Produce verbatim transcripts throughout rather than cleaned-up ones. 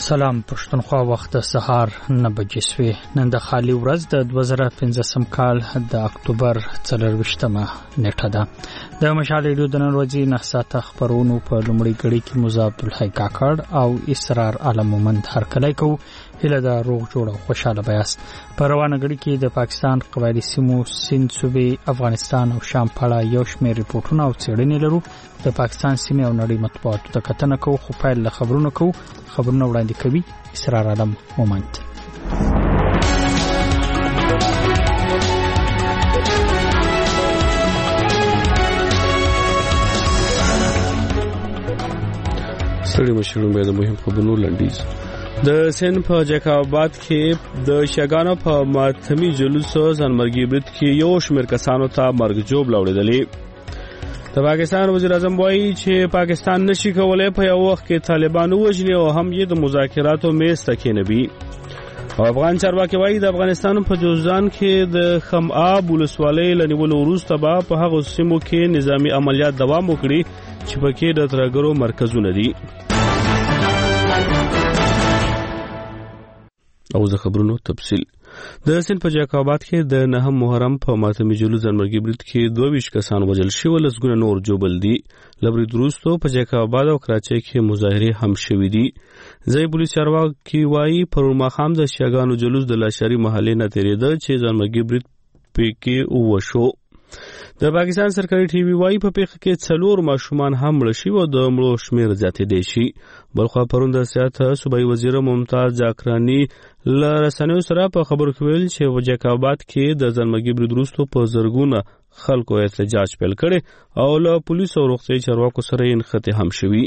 سلام پښتونخوا، وخت سهار نه بجې شوې. نن د خالي ورځ د دوه زره پنځم کال د اکتوبر څلرویشتمه نیټه ده. د مشال ریډیو د نن ورځې نه ساعته خبرونو په لومړۍ کړۍ کې موزه عبدالحی کاکړ او اسرار عالم مومند هرکلی کوو. هله د روغ جوړ او خوشاله بیاست. په روانه غړي کې د پاکستان قبایلی سیمو سند صوبې افغانستان او شام په اړه یو شمېر ریپورتونه او څېړنې لرو. د پاکستان سیمې او نړۍ مطبوعاتو ته کتنه کوو، خو پیل له خبرونو کوو. خبرونه وړاندې کوي اسرار عالم مومند. ستړي مشرون به د مهم خبرونو لنډیز. د سن په جیکاباد کې د شګانو په ماتمي جلوس ځانمرګي برید کې یو شمېر کسانو ته مرګ جوړ لاوړېدلی. د پاکستان وزیر اعظم وایي چې پاکستان نشي کولای په یو وخت کې طالبان ووژني او هم یې د مذاکراتو میز ته کېنوي. او افغان چارواکي وایي د افغانستان په جوزجان کې د خمآب ولسوالۍ له نیولو وروسته به په هغو سیمو کې نظامي عملیات دوام وکړي چې پکې د ترهګرو مرکزونه دي. او زه خبرونو تفصیل. د سند په جیکاباد کې د نهم محرم په ماتمي جلوس ځانمرګي برید کې دوه ویشت کسان وژل شوي، لسګونه نور ژوبل دي. له برید وروسته په جیکاباد او کراچۍ کې مظاهرې هم شوي دي. ځایي پولیس چارواکي وایي پرون ماښام د شیعاګانو جلوس د لاشري محلې نه تېرېده چې ځانمرګي برید پکې وشو. د پاکستان سرکاري ټي وي وایي په پیښه کې څلور ماشومان هم مړه شوي او د مړو شمېر زیاتېدی شي. بلخوا پرون د صحت صوبایي وزیر ممتاز جاکراني له رسنیو سره په خبرو کې ویل چې په جیکاباد کې د ځانمرګي برید وروسته په زرګونه خلکو احتجاج پیل کړی او له پولیسو او روغتیایي چارواکو سره یې نښتې هم شوي.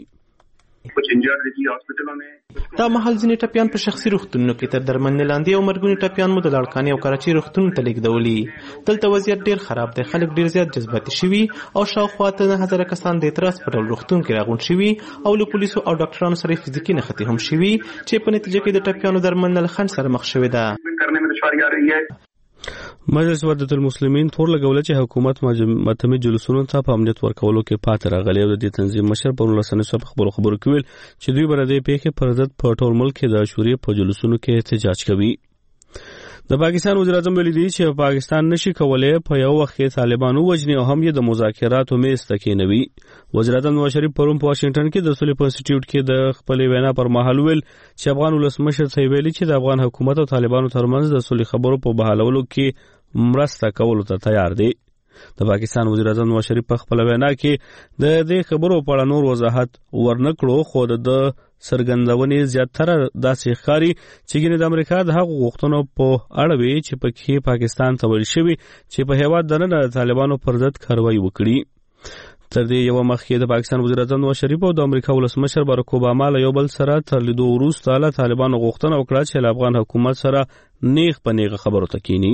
دا مهال ځینې ټپیان په شخصي روغتونونو کې تر درملنې لاندې او مرګوني ټپیان مو د لاړکاني او کراچۍ روغتونونو ته لیږدولي. دلته وضعیت ډېر خراب دی، خلک ډېر زیات جذباتي شوي او شاوخوا ته نه هزاره کسان د اعتراض په ډول روغتون کې راغونډ شوي او له پولیسو او ډاکټرانو سره فزیکي نښتې هم شوي چې په نتیجه کې د ټپیانو درملنه له خنډ سره مخ شوې ده. مجلس وحدت المسلمین تور لګوله چې حکومت ماتمي جلوسونو ته په امنیت ورکولو کې پاتې راغلی او د دې تنظیم مشر په ولسنۍ سره خبرو خبرو کې ویل چې دوی به د دې پیښې پر ضد په ټول ملک کې د عاشورې په جلوسونو کې احتجاج کوي. د پاکستان وزیر اعظم ویلي دی چې پاکستان نشي کولای په یو وخت کې طالبان ووژني او هم یې د مذاکراتو میز ته کېنوي. وزیر اعظم نواز شریف پرون په واشنګټن کې د صلح په انسټیټیوټ کې د خپلې وینا پر مهال ویل چې افغان ولسمشر ته ویلي چې د افغان حکومت او طالبانو ترمنځ د صلح خبرو په بحالولو کې مرسته کولو ته تیار دی. د پاکستان وزیر اعظم نواز شریف په خپل وینا کې د دې خبرو په اړه نور وضاحت ورنکړو، خو د سرګندونې زیاتره داسې ښکاري چې ګینه د امریکا د هغو غوښتنو په اړه وي چې پکې پاکستان ته ویل شوي چې په هیواد دننه د طالبانو پر ضد کاروایي وکړي. تر دې یو مخکې د پاکستان وزیر اعظم نواز شریف او د امریکا ولسمشر باراک اوباما له یو بل سره تر لیدو وروسته له طالبانو غوښتنه وکړه چې له افغان حکومت سره نیغ په نیغه خبرو ته کینی.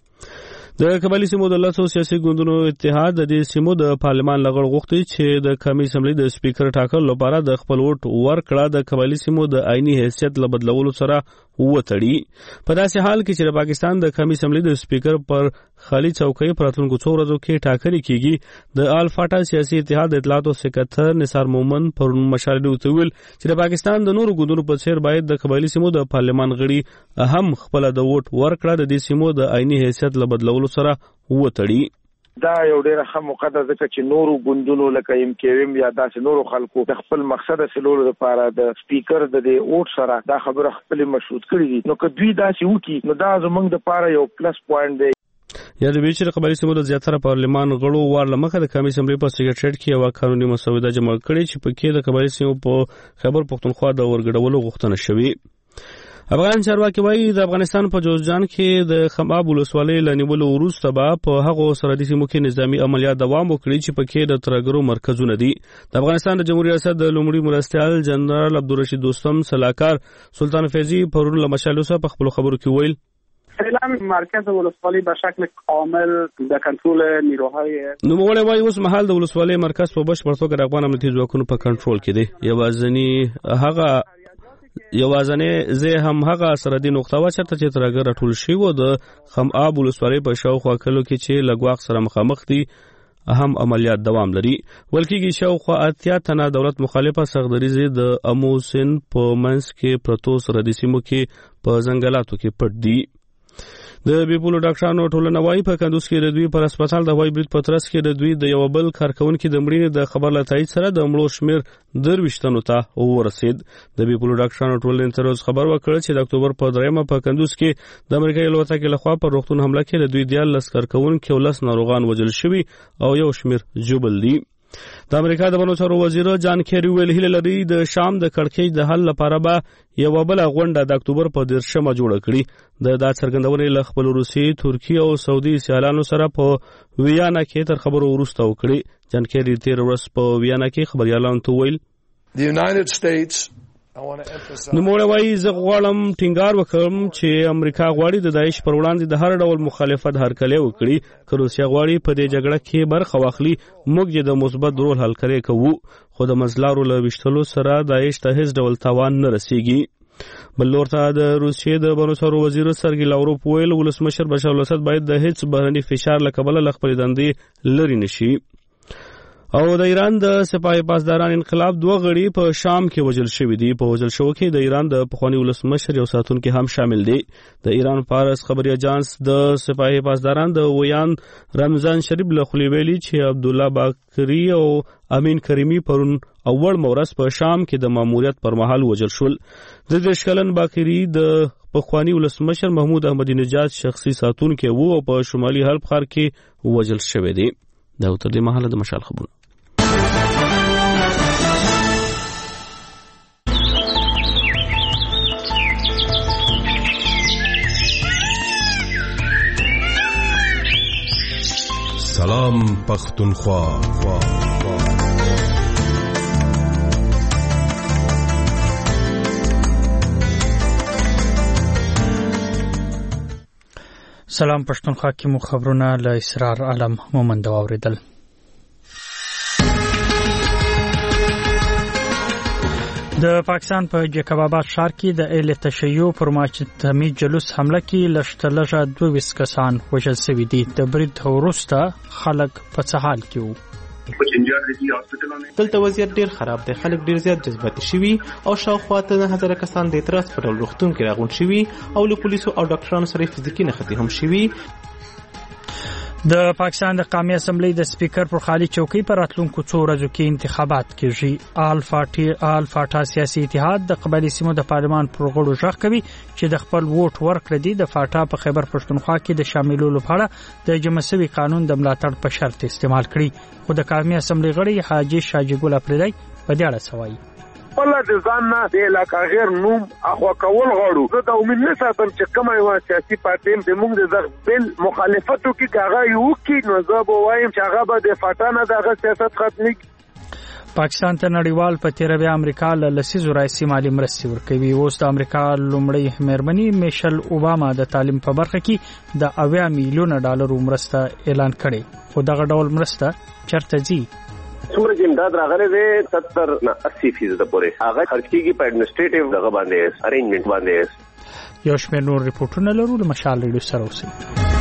د قبایلی سیمو د لسو سیاسي ګوندونو اتحاد د دې سیمو د پارلمان لغړ غوښتي چې د قومي اسمبلی د سپیکر ټاکلو لپاره د خپل ووټ ورکړه د قبایلی سیمو د آئینی حیثیت له بدلولو سره وتړي. په داسې حال کې چې د پاکستان د قومي اسمبلی د سپیکر پر خالي چوکۍ په راتلونکو څو ورځو کې ټاکنې کیږي. د الفاټا سیاسي اتحاد د اطلاعاتو سکرټر نثار مومند پر مشال ریډیو ویل چې د پاکستان د نورو ګوندونو په څیر باید د قبایلی سیمو د پارلمان غړي هم خپل د ووټ ورکړه د دې سیمو د آئینی حیثیت له بدلولو سره وتړي. دا یو ډیره ښه موقع ده ځکه چې نورو ګوندونو لکه ایم کیو ایم یا داسې نورو خلکو د خپل مقصد حاصلولو لپاره د سپیکر د دې ووټ سره دا خبره خپل مشروط کړي دي. نو که دوی داسې وکړي نو دا زموږ لپاره یو پلس پوینټ دی. یا د بیچ قبایلی سیمو د زیاتره پارلمان غړو وار لمخه د قومي اسمبلی په سکرټریټ کې یو قانوني مسوده جمع کړې چې پکې د قبایلی سیمو په خیبر پختونخوا د ورګډولو غوښتنه شوې. افغان چارواکي وایي د افغانستان په جوزجان کې د خمآب ولسوالۍ له نیولو وروسته به په هغو سرحدي سیمو کې نظامي عملیات دوام وکړي چې پکې د ترهګرو مرکزونه دي. د افغانستان د جمهوریت ریاست د لومړي مرستیال جنرال عبدالرشید دوستم سلاکار سلطان فیضی پرون له مشال سره په خپلو خبرو کې ویل فعلا مرکز ولسوالی به شکل کامل در کنترل نیروهای نوموړی وایي اوس مهال د ولسوالۍ مرکز په بشپړ توګه د افغان امنیتي ځواکونو په کنټرول کې دی. یوازینی هغه یوازنې زه هم هغه سرحدي نقطه و چرته چې ترهګر راټول شوي و د خمآب ولسوالۍ په شاوخوا کلو کې چې له ګواښ سره مخامخ دي اهم عملیات دوام لري. ولکېږي شاوخوا اتیا تنه دولت مخالفه سغدریزي د اموسن په منځ کې پرتو سرحدي سیمو کې په ځنګلاتو کې پټ دي. د بیپولو ډاکټرانو ټولنه وايي په کندوز کې د دوی پر هسپتال د هوایي برید په ترڅ کې د دوی د یو بل کارکونکي د مړینې د خبر له تایید سره د مړو شمېر درویشت تنو ته ورسید. د بیپولو ډاکټرانو ټولنې تر اوسه خبر ورکړ چې د اکتوبر په دریمه په کندوز کې د امریکایي الوتکې لخوا پر روغتون حمله کې د دوی دیارلس کارکونکي او لس ناروغان وژل شوي او یو شمېر ژوبل دي. د امریکا د بهرنیو چارو وزیر جان کیری ویل هیله لري د شام د کړکېچ د حل لپاره به یو بل غونډه د اکتوبر په دیرشمه جوړه کړي. د دا څرګندونې له خپل روسي، ترکیه او سعودي سیالانو سره په ویانا کې تر خبرو وروسته وکړي. جان کیری تیر ورځ په ویانا کې خبريالانو ته ویل The United States نو موږ وایي زه غواړم ټینګار وکړم چې امریکا غواړي د داعش پر وړاندې د هر ډول مخالفت هرکلی وکړي. که روسیه غواړي په دې جګړه کې برخه واخلي موږ یې د مثبت رول حل کړی کوو، خو د منځلارو له ویشتلو سره داعش ته هیڅ ډول تاوان نه رسیږي. بل لور ته د روسیې د بهرنیو چارو وزیر سرګي لاوروف ویل ولسمشر بشار الاسد باید د هیڅ بهرني فشار له کبله له خپلې دندې لرې نشي. او د ایران د سپاه پاسداران انقلاب دوه غړي په شام کې وژل شوي دي. په وژل شوو کې د ایران د پخواني ولسمشر یو ساتونکی هم شامل دی. د ایران فارس خبري اجانس د سپاه پاسداران د ویان رمضان شریف له خولې ویلي چې عبدالله باقری او امین کریمی پرون اول مورس په شام کې د ماموریت پر مهال وژل شول. د دېرش کلن باقری د پخواني ولسمشر محمود احمدی نژاد شخصي ساتونکی وو او په شمالي حلب ښار کې وژل شوی دی. دا تر دې مهاله د مشال خبرونه. سلام پختونخوا. سلام پښتونخوا کې مو خبرونه له اسرار عالم مومند واوریدل. د پاکستان په جیکب آباد ښار کې د اهل تشیع پر ماجتمعي جلوس حمله کې لشتلجه دوه ویس کسان وژل شوي دي. د برید وروسته خلک په څه حال کې وو؟ دلته وضعیت ډیر خراب دی. خلک ډیر زیات جذباتي شوي او شاوخوا ته نه هزاره کسان د اعتراض په ډول روغتون کې راغونډ شوي او له پولیسو او ډاکټرانو سره فزیکي نښتې هم شوي. د پاکستان د قومي اسمبلی د سپیکر پر خالي چوکۍ پر راتلونکو څو ورځو کې انتخابات کیږي. الفاټي الفاټا سیاسي اتحاد د قبایلی سیمو د پارلمان پر غړو ژغ کوي چې د خپل ووټ ورکړه دي د فاټا په خیبر پښتونخوا کې د شاملولو لپاره د جمهوریت قانون د ملاتړ په شرط استعمال کړي. خو د قومي اسمبلی غړي حاجی شاجګل اپریدای په دې اړه سوایي. والله د ځان نه د علاقه غیر نوم اخوا کول غواړو. زه د امید نه ساتم چې کومه یو سیاسي پارټي د موږ د دغه بل مخالفتو کې کاغه یو کې نو زه به وایم چې هغه به د فاټانه دغه سیاست ختمي. پاکستان ته نړیوال په تیروي امریکا له لسیزو راځي مالی مرستې ورکوي. اوس د امریکا لومړی مېرمنې میشل اوباما د تعلیم په برخه کې د اویا میلیونه ډالرو مرسته اعلان کړي. خو دغه ډول مرسته چرته ځي؟ څومره چې امداد راغلی دی ستر نه اسی فیصد پورې هغه خرج کیږي په اډمنسټریټیو دغه باندې ارینجمنت باندې. یو شمېر نور ریپورټونه لرو د مشال ریډیو سره اوسئ.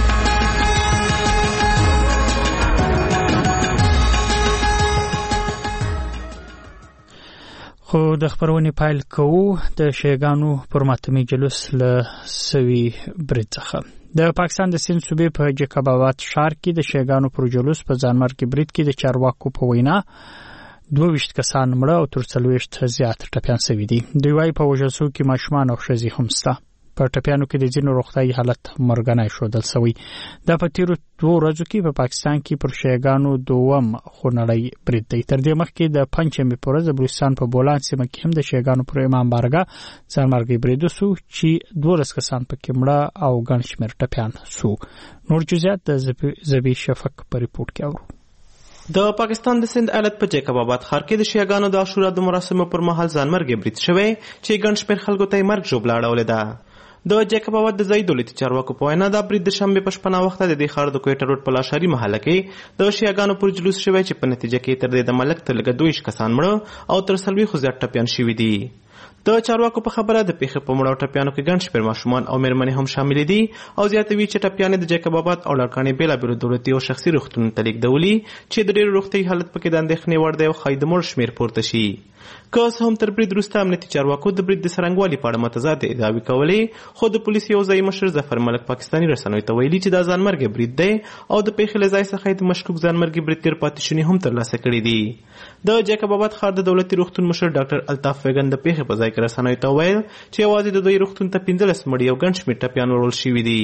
خو د خبرونې پایل کوو د شیګانو پر ماتمي جلوس له سوي برید څخه. د پاکستان د سند صوبې په جیکب آباد ښار کې د شیګانو پر جلوس په ځانمرګي برید کې د چارواکو په وینا دوه ویشت کسان مړه او تر څلوېښت زیات ټپیان شوي دي. دوی وايي په وژل شوو کې ماشومان او ښځې هم شته. په ټپیانو کې د ځینو روغتیايي حالت مرګنی ښودل شوی. دا په تیرو دوه ورځو کې په پاکستان کې پر شیګانو دوم خونړی برید دی. تر دې مخکې د پنځمې په ورځ د بلوچستان په بولان سیمه کې هم د شیګانو پر امام بارګاه ځانمرګي برید وشو چې دولس کسان پکې مړه او ګڼ شمېر ټپیان شو. نور جزئیات د زبی شفق په ریپورت کې اورو. د پاکستان د سند ایالت په جیکب آباد ښار کې د شیګانو د عاشورا د مراسمو پر مهال ځانمرګي برید شوی چې ګڼ شمېر خلکو ته مرګ ژوبله اړولې ده. د جیکب آباد د ځایي دولتي چارواکو په وینا دا برید د شنبې په شپه ناوخته د دې ښار د کویټه روډ په لاشاري محله کې د شیګانو پر جلوس شوی چې په نتیجه کې تر دې د ملک تر لږه دوه ویشت کسان مړه او تر څلوېښتو زیات ټپیان شوي دي. د چارواکو په خبره د پیښې په مړو ټپیانو کې ګڼ شمېر ماشومان او مېرمنې هم شامل دي او زیاتوي چې ټپیانې د جیکب آباد او لړکانې بېلابېلو دولتي او شخصي روغتونونو ته لیږدولي چې د ډېرو روغتیایي حالت پکې د اندېښنې وړ دی او ښایي د مړو شمېر پورته شي. که اوس هم تر برید وروسته امنیتي چارواکو د برید د څرنګوالي په اړه متضادې ادعاوې کولې، خو د پولیسو یو ځایي مشر ظفر ملک پاکستاني رسنیو ته ویلي چې دا ځانمرګي برید دی او د پیښې له ځای څخه د مشکوک ځانمرګي بریدګر پاتې شونې هم ترلاسه کړي دي. د جیکب آباد ښار د دولتي روغتون مشر ډاکټر الطاف ویګن د پیښې په ځای کې رسنیو ته وویل چې یوازې د دوی روغتون ته پنځلس مړي او ګڼ شمېر ټپیان وړل شوي دي.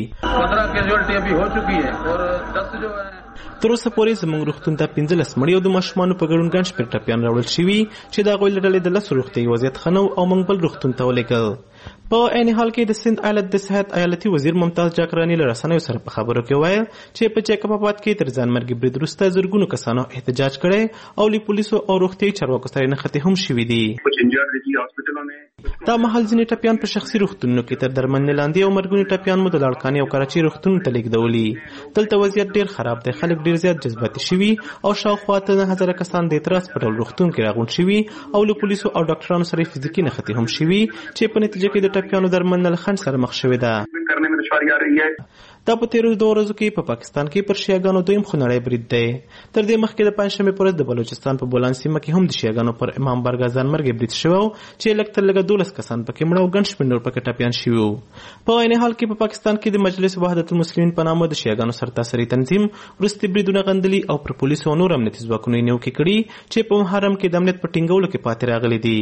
تر اوسه پورې زموږ روغتون ته پنځلس مړي او د ماشومانو په ګډون ګڼ شمېر ټپیان راوړل شوي چې د هغوی له ډلې د لسو روغتیایي وضعیت ښه نه و او موږ بل روغتون ته ولېږل. په عین حال کې د سند ایالت د صحت ایالتي وزیر ممتاز جاکراني له رسنیو سره په خبرو کې ویل چې په جیکب آباد کې تر ځانمرګي برید وروسته زرګونو کسانو احتجاج کړی او له پولیسو او روغتیایي چارواکو سره نښتې هم شوي دي. دا مهال ځینې ټپیان په شخصي روغتونونو کې تر درملنې لاندې او مرګوني ټپیان مو د لاړکانې او کراچۍ روغتونونو ته لیږدولي. دلته وضعیت ډېر خراب دی، خلک ډېر زیات جذباتي شوي او شاوخوا ته نه هزاره کسان د اعتراض په ډول روغتون کې راغونډ شوي او له پولیسو او ډاکټرانو سره فزیکي نښتې هم شوي چې په نتیجه کې د ټپیانو درملنه له خنډ سره مخ شوې ده. دا په تیرو دوه ورځو کې په پاکستان کې پر شیعاګانو دویم خونړی برید دی. تر دې مخکې د پنجشنبې په ورځ د بلوچستان په بولان سیمه کې هم د شیعاګانو پر امام بارګاه ځانمرګي برید شوی و چې لږ تر لږه دولس کسان پکې مړه او ګڼ شمېر نور پکې ټپیان شوي وو. په عین حال کې په پاکستان کې د مجلس وحدت المسلمین په نامه د شیعاګانو سرتاسري تنظیم وروستي بریدونه غندلي او پر پولیسو او نور امنیتي ځواکونو یې نیوکې کړي چې په محرم کې د امنیت په ټینګولو کې پاتې راغلي دي.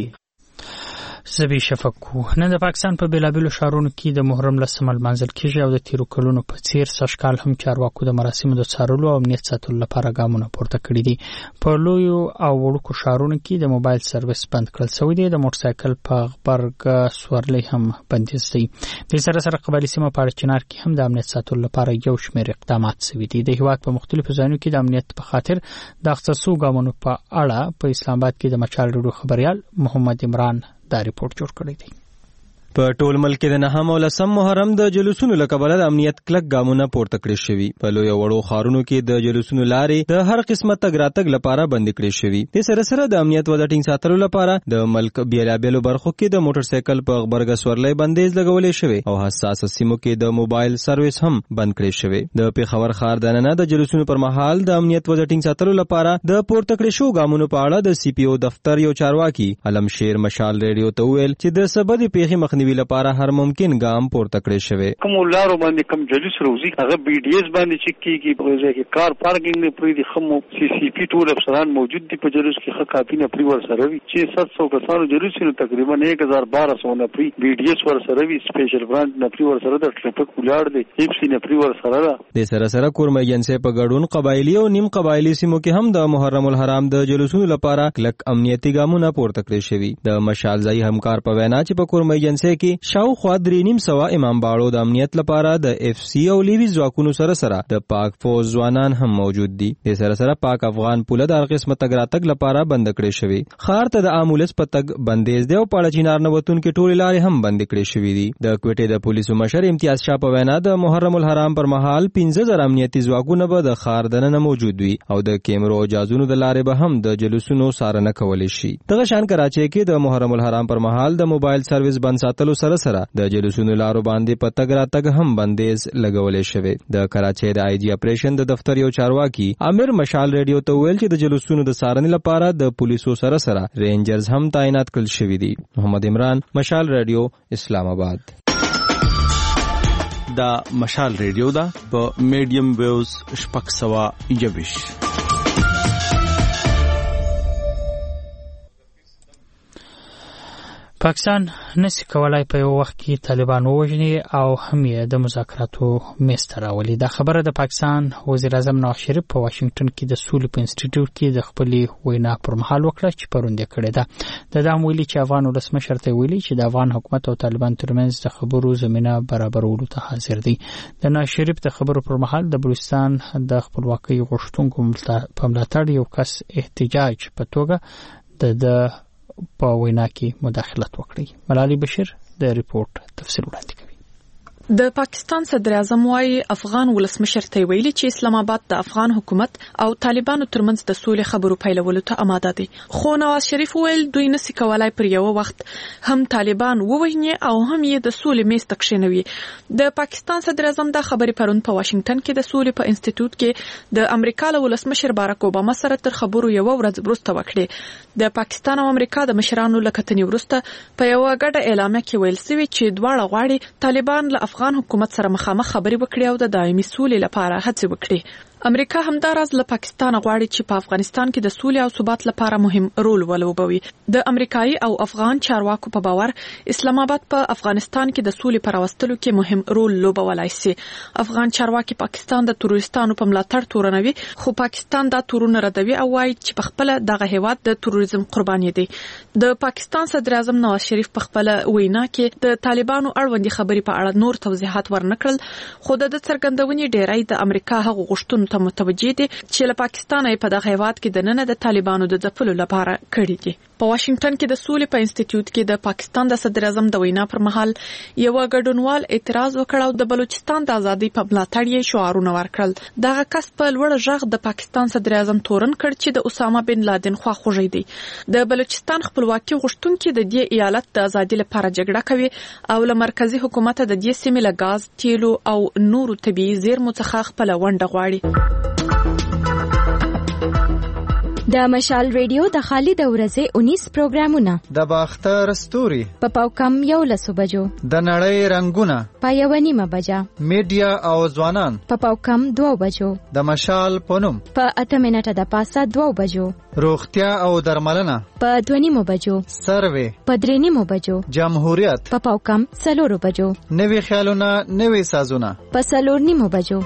زبی شفقو نن د پاکستان په بیلابیلو ښارونو کې د محرم لسمه لمانځل کیږي او د تیرو کلونو په څیر سږکال هم چارواکو د مراسمو د څارلو او امنیت ساتلو لپاره ګامونه پورته کړي دي. په لویو او وړوکو ښارونو کې د موبایل سرویس بند کړل شوی دی. د موټرسایکل په غبرګ سورلۍ هم بندیز دی. د سره سره قبایلي سیمه په اړچنار کې هم د امنیت ساتلو لپاره یو شمېر اقدامات شوي دي. د هیواد په مختلفو ځایونو کې د امنیت په خاطر د اختصاصو ګامونو په اړه په اسلام آباد کې د مچال ریډیو خبريال محمد عمران دا ریپورت جوړ کړی دی. په ټول ملک کې د نهم او لسم محرم د جلوسونو له کبله د امنیت کلک ګامونه پورته کړي شوي. په لویو وړو ښارونو کې د جلوسونو لارې د هر قسمه تګ راتګ لپاره بند کړي شوي. د سره سره د امنیت وضع ټینګ ساتلو لپاره د ملک بیلابیلو برخو کې د موټر سایکل په غبرګ سورلۍ بندیز لګولې شوی او حساسه سیمو کې د موبایل سرویس هم بند کړي شوی. د پیښور ښار دننه د جلوسونو پر مهال د امنیت وضع ټینګ ساتلو لپاره د پورته کړي شو ګامونو په اړه د سی پی او دفتر یو چارواکي علمشیر مشال ریډیو ته ویل چې د سبب پیښې مخنیوي لپاره هر ممکن ګام پورته کړی شوی. کوم لارو باندې کوم جلوس روزي هغه بي ډي اس باندې چک کیږي، په ځای کې کار پارکینګ نه پرې دي، خمو سی سی پی ټول افسران موجود دي په جلوس کې، ښه کافي نه پرې ور سره وي چې سات سو کسانو جلوس نو تقریبا ایک هزار بارہ سو نه پرې بي ډي اس ور سره وي، سپیشل برانچ نه پرې ور سره د ټریفیک ولاړ دي، ایف سی نه پرې ور سره ده. د سره سره کورمه جنسه په ګډون قبایلی او نیم قبایلی سیمو کې هم د محرم الحرام د جلوسونو لپاره کلک امنیتي ګامونه پورته کړی شوی. د مشال ځای همکار په وینا چې په کورمه جنسه کې شاوخوا درې نیم سوا امام باړو د امنیت لپاره د اف سی او لیوی ځواکونو سره سره د پاک فوج ځوانان هم موجود دي. د سره سره پاک افغان پوله د هر قسمه تګ راتګ لپاره بند کړی شوی. ښار ته د امبولانس په تګ بندیز دی او پاړه چینار نوتون کې ټولې لارې هم بند کړی شوی دي. د کوټې د پولیسو مشر امتیاز شاه په وینا د محرم الحرام پر مهال پنځه زره امنیتي ځواکونه به د ښار دننه موجود وي او د کیمرو او جازونو د لارې به هم د جلوسونو څارنه کولی شي. دغه شان کراچۍ کې د محرم الحرام پر مهال د موبایل سرویس بند ساتلو سره سره د جلوسونو لارو باندې په تګ راتګ هم بندیز لګولې شوی. د کراچۍ د آی جی اپریشن د دفتر یو چارواکي امیر مشال ریډیو ته ویل چې د جلوسونو د څارنې لپاره د پولیسو سره سره رینجرز هم تعینات کړل شوي دي. محمد عمران، مشال ریډیو، اسلام آباد. دا مشال ریډیو دا په میډیم ویوز شپږ سوه یوویش. پاکستان نسی کولای په یو وخت کې طالبان ووژني او هم یې د مذاکراتو میز ته راولي. دا خبره د پاکستان وزیر اعظم نواز شریف په واشنگټن کې د سولې په انسټیټیوټ کې د خپلې وینا پر مهال وکړه چې پروند یې کړې ده. د دام ویلي چې افغان ولسمشر ته ویلي چې د افغان حکومت او طالبان ترمنځ د خبرو زمینه برابرولو ته حاضر دي. د نواز شریف د خبرو پر مهال د بلوچستان د خپلواکۍ غوښتونکو په ملاتړ یو کس احتجاج په توګه د په وینا کې مداخلت وکړي. ملالي بشیر د ریپورت تفصیل وړاندې کوي. د پاکستان صدر اعظم وايي افغان ولسمشر ته ویلي چې اسلام آباد د افغان حکومت او طالبانو ترمنځ د سولې خبرو پیلولو ته آماده دي. خو نواز شریف ویل دوی نسي کولای پر یو وخت هم طالبان ووهني او هم یې د سولې میز ته کښینوي. د پاکستان صدر اعظم دا خبرې پرون په واشنگټن کې د سولې په انسټیټیوټ کې د امریکا له ولسمشر باراک اوباما سره تر خبرو یو ورځ وروسته وکړې. د پاکستان او امریکا د مشرانو له کتنې وروسته په یو غټه اعلامیه کې ویل شوی چې دواړه غواړي طالبان له افغان حکومت سره مخامخ خبرې وکړي او د دایمي سولې لپاره هڅې وکړي. امریکا همداراز له پاکستان غواړي چې په افغانستان کې د سولې او ثبات لپاره مهم رول ولوبوي. د امریکایي او افغان چارواکو په باور اسلام آباد په افغانستان کې د سولې پر راوستلو کې مهم رول لوبولای شي. افغان چارواکي پاکستان د تروریستانو په ملاتړ تورنوي، خو پاکستان دا تورونه ردوي او وايي چې په خپل دغه هیواد د تروریزم قرباني دي. د پاکستان صدر اعظم نواز شریف په خپل وینا کې د طالبانو اړوندې خبرې په اړه نور توضیحات ورنکړل، خو د څرګندونې ډیری د امریکا هغه غوښتنو ته متوجه دي چې له پاکستان په دغه هیواد کې د نن د طالبانو د ځپلو لپاره کړي دي. په واشنگټن کې د سولې په انسټیټیوټ کې د پاکستان د صدر اعظم د وینا پر مهال یو ګډونوال اعتراض وکړ او د بلوچستان د ازادۍ په ملاتړ یې شعارونه ورکړل. دغه کس په لوړ غږ د پاکستان صدر اعظم تورن کړ چې د اسامه بن لادن خواخوږي دي. د بلوچستان خپلواکي غوښتونکي د دې ایالت د ازادۍ لپاره جګړه کوي او له مرکزی حکومت د دې سیمې له غاز، تیلو او نورو طبيعي زیرمو څخه خپل ونډه غواړي. د مشال ریډیو د خالد ورځې انیس پروګرامونه د باختر ستوري په پاوکم یو لسو بجو، د نړۍ رنگونه په یو نیمه بجا، میډیا او ځوانان په پاوکم دوه بجو، د مشال پونم په اته منټه د پاسه دوه بجو، روغتیا او درملنه په دوه نیمه بجو، سروي په درې نیمه بجو، جمهوریت په پاوکم څلور بجو، نوي خیالونه نوي سازونه په څلور نیمه بجو.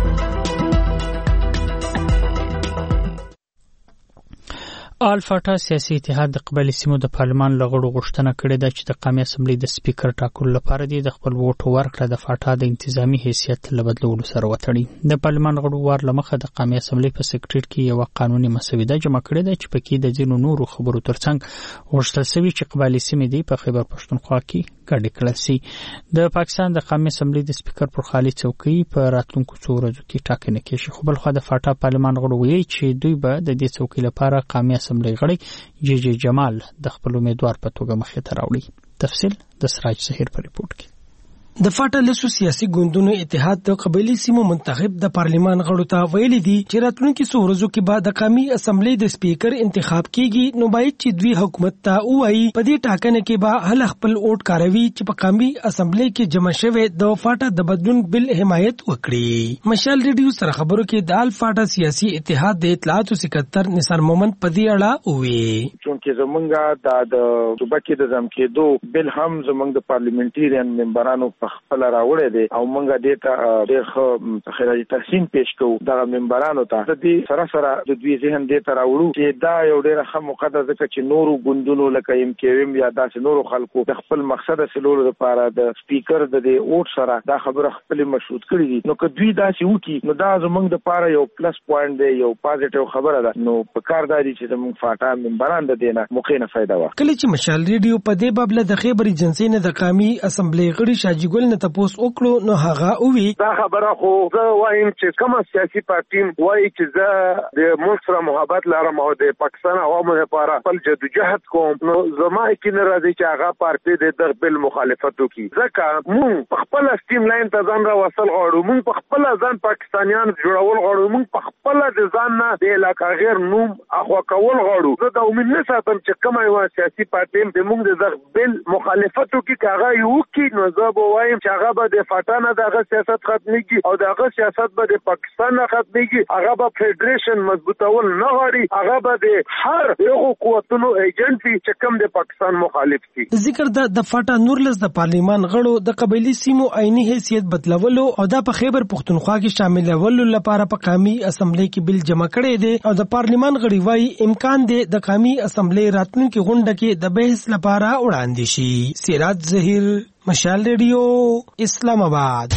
الفاټا سیاسي اتحاد د قبایلي سیمو د پارلمان له غړو غوښتنه کړې ده چې د قومي اسمبلی د سپیکر ټاکلو لپاره د خپل ووټ ورکړه د فاټا د انتظامی حیثیت له بدلولو سره وتړي. د پارلمان غړو وار لمخه د قومي اسمبلی په سکرټریټ کې یو قانوني مسوده جمع کړې ده چې پکې د ځینو نورو خبرو ترڅنګ غوښتل شوی چې قبایلي سیمې دی په خیبر پښتونخوا کې ګډې کړل شي. د پاکستان د قومي اسمبلی د سپیکر پر خالي څوکۍ په راتلونکو څو ورځو کې ټاکنه کیږي. خو بل خو د فاټا پارلمان غړو وایي چې دوی به د دې څوکۍ لپاره قومي اسمبلی غړي جی جی جمال د خپل امیدوار په توګه مخې ته راوړي. تفصیل د سراج ظهیر په ریپورت کې. د فاټا لسو سیاسي ګوندونو اتحاد د قبایلي سیمو منتخب د پارلمان غړو ته ویلي دي چې راتلونکي څو ورځو کې بعد د قومي اسمبلی د سپیکر انتخاب کیږي، نو باید چې دوی حکومت ته وایي په دې ټاکنه کې به هل خپل ووټ کاروي چې په قومي اسمبلی کې جمع شوی د فاټا د بدلون بل حمایت وکړي. مشال ریډیو سره خبرو کې د الفاټا سیاسي اتحاد د اطلاعاتو سکرټر نثار مومند په دې اړه وویل چې زمونږ د صوبه کې د ځم کېدو بل هم زمونږ د پارلیمنټریان ممبرانو خپل راوړې دي او موږ دې ته ډېر ښه خیري تحسین پیش کوو د ممبرانو ته. د دې سره سره د دوی ذهن دې ته راوړو چې دا یو ډېر ښه موقع ده ځکه چې نورو ګوندونو لکه ایم کیو ایم یا داسې نورو خلکو د خپل مقصد حاصلولو لپاره د سپیکر د دې ووټ سره دا خبره خپل مشروط کړي دي. نو که دوی داسې وکړي نو دا زموږ لپاره یو پلس پوینټ دی، یو پازیټیو خبره ده. نو په کار دی چې زموږ فاټا ممبران د دې نه موقع نه فائدہ واخلي. کله چې مشال ریډیو په دې باب له د خیبر ایجنسی نه د قومي اسمبلی غړي شاجي ګل نه تاسو وکړو، نو هغه وی دا خبره خو زه وایم چې کومه سیاسي پارټي وایي چې زه د ملک سره محبت لرم او د پاکستان عوامو لپاره خپل جدوجہد کوم، نو زما کې نه راځي چې هغه پارټي د دغه بل مخالفت وکړي. ځکه موږ په خپل سټیم لاین ته ځان را وصل غواړو، موږ په خپل ځان پاکستانیان جوړول غواړو، موږ په خپل د ځان نه د علاقه غیر نوم اخوا کول غواړو. زه دا امید نه ساتم چې کومه یو سیاسي پارټي د موږ د دغه بل مخالفت وکړي. هغه یو کې نو زه به وایم چې هغه به د فاټا دغه سیاست ختميږي او دغه سیاست به د پاکستان نه ختميږي. هغه به فدریشن مضبوطول نه غواړي، هغه به د هر یو قوتونو ایجنټ وي چې کوم د پاکستان مخالف دي. ذکر د د فاټا نورلس د پارلیمان غړو د قبایلی سیمو عیني حیثیت بدلولو او د په خیبر پښتونخوا کې شاملولو لپاره په قومي اسمبلی کې بل جمع کړي دي او د پارلیمان غړي وايي امکان دی د قومي اسمبلی راتلونکي غونډه کې د بحث لپاره وړاندې شي. سراج ظهیر، مشال ریډیو، اسلام آباد.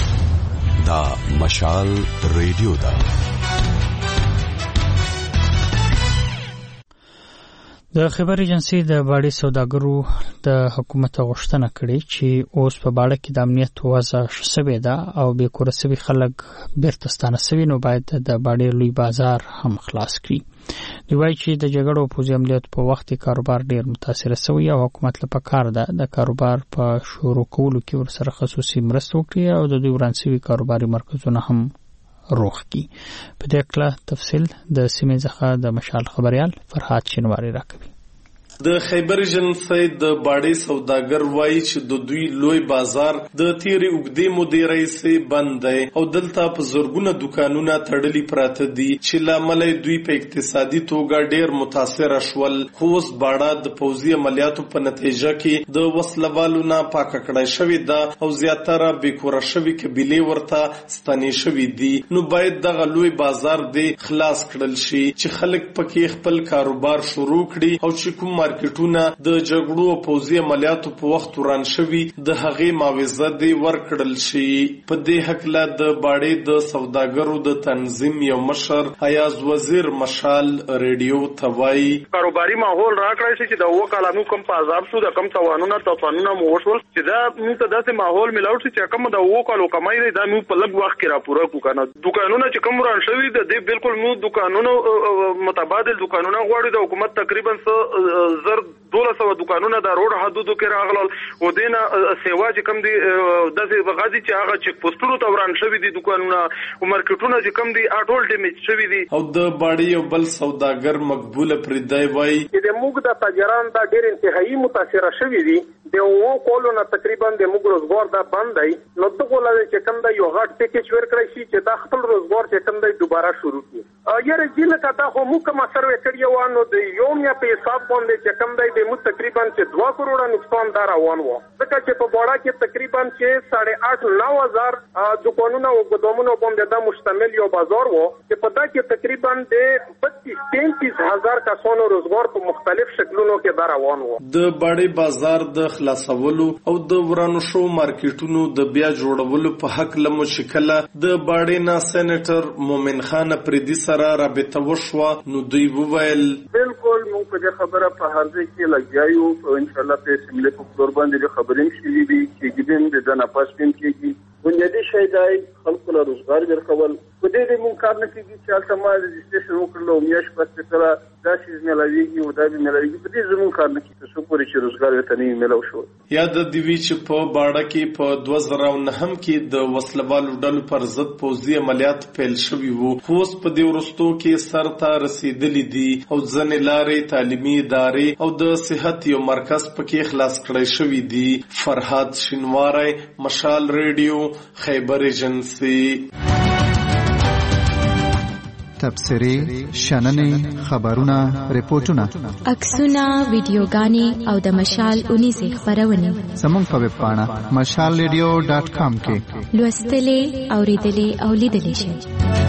دا مشال ریډیو دا د خبر ایجنسی د باړې سوداګرو د حکومت غوښتنه کړې چې اوس په باړه کې د امنیت وضع شوې ده او به کور سوي خلک بیرته ستانه سوي نو باید د باړې لوی بازار هم خلاص کړي. دی وايي چې د جګړو او پوځي عملیاتو په وخت کې کاروبار ډیر متاثر شوی او حکومت له پکار ده د کاروبار په شروع کولو کې ورسره خصوصي مرسته وکړي او د دوی ورانسوي کاروباري مرکزونه هم روغ کی. په دې اړه تفصیل د سیمې څخه د مشال خبريال فرحات شینواری راکوي. د خیبر ایجنسی د باډي سوداګر وایي چې د دوی لوی بازار د تیرې اوږدې مودې راهیسې بند دی او دلته په زرګونه دکانونه تړلي پراته دي چې له امله دوی په اقتصادي توګه ډیر متاثر شول. خو اوس باډه د پوځي عملیاتو په نتیجه کې د وسلوالو نه پاکه کړای شوې ده او زیاتره بیکوره شوي قبیلې ورته ستنې شوي دي. نو باید دغه لوی بازار دی خلاص کړل شي چې خلک پکې خپل کاروبار شروع کړي او چې کوم مارکیټونه د جګړو او پوځي عملیاتو په وخت وران شوي د هغې معاوضه دی ورکړل شي. په دې هکله د باډې د سوداګرو د تنظیم یو مشر ایاز وزیر مشال ریډیو ته وایي کاروباري ماحول راکړی شي چې د اوه کاله موږ کوم په عذاب شو د کوم توانونه طوفانونه مو وشول چې دا موږ ته داسې ماحول میلاو شي چې کوم د اوه کالو کمای دی دا موږ په لږ وخت کې راپوره کړو کنه. دکانونه چې کوم وران شوي د دې بالکل موږ دکانونو متبادل دکانونه غواړي د حکومت تقریبا زر دوله سوه دکانونه د روډ حدودو کې راغلل او دینه سیوا چې کوم دي د غازی چې هغه چک پوسټونو ته وران شوي دي دکانونه او مارکیټونه چې کوم دي اټول ډیمیج شوي دي. او د باډي یو بل سوداګر مقبوله پردای وایي چې د موږ د تاجران دا ډیر انتهایی متاثر شوي دي د وو کولونه تقریبا د موږ روزګار دا بند دی. نو دغه لږ چې کوم دا یو غټ پیکیج ورکړی شي چې دا خپل روزګار چې کوم دی دوباره شروع کړي. یاره ځینې کدا خو موږ کوم سروې کړی و نو د یو میا په حساب باندې چې کوم دی د موږ تقریبا چې دوه کروڑه نقصان دار روان و. ځکه چې په باډه کې تقریبا چې ساڑھے آٹھ نو هزار دکانونه او ګدامونه باندې دا مشتمل یو بازار و چې په دا کې تقریبا د بتیس تینتیس هزار کسانو روزګار په مختلف شکلونو کې دا روان و. د باډي بازار د خلاصولو او د ورانو شو مارکیټونو د بیا جوړولو په حق لمو شکله د باډي نا سېنیټر مومن خان پردي سره رابطه وشوه. نو دوی وویل بالکل موږ په خبره په هر ځای کې لګیایو او ان شاء الله په سیمه په فلور باندې خبرې شي دي چې ګدین د نه پاس پین کېږي بنیادی شی دی خلکو له روزګار ورکول. په دې دې مونږ کار نه کېږي چې هلته ما رجسټریشن وکړلو او میاشت پس سره دا شیز میلاویږي او دا به میلاویږي. په دې زموږ کار نه کېږي تر څو پورې چې روزګار ورته نه میلاو شو. یاد دې وي چې په باډه کې په دوه زره او نهم کې د وسلوالو ډلو پر ضد پوځي عملیات پیل شوي وو. خو اوس په دې وروستو کې سر ته رسېدلي دي او ځینې لارې تعلیمي ادارې او د صحت یو مرکز پکې خلاص کړی شوي دي. فرحات شینواری مشال ریډیو خیبر ایجنسی. تبصری، شننې، خبرونه، ریپورتونه، عکسونه، ویډیوګانې او د مشال اونیزې خبرونه زموږ په ویب پاڼه مشال ریډیو ډاټ کام کې لوستلې، اوریدلې او لیدلې شئ.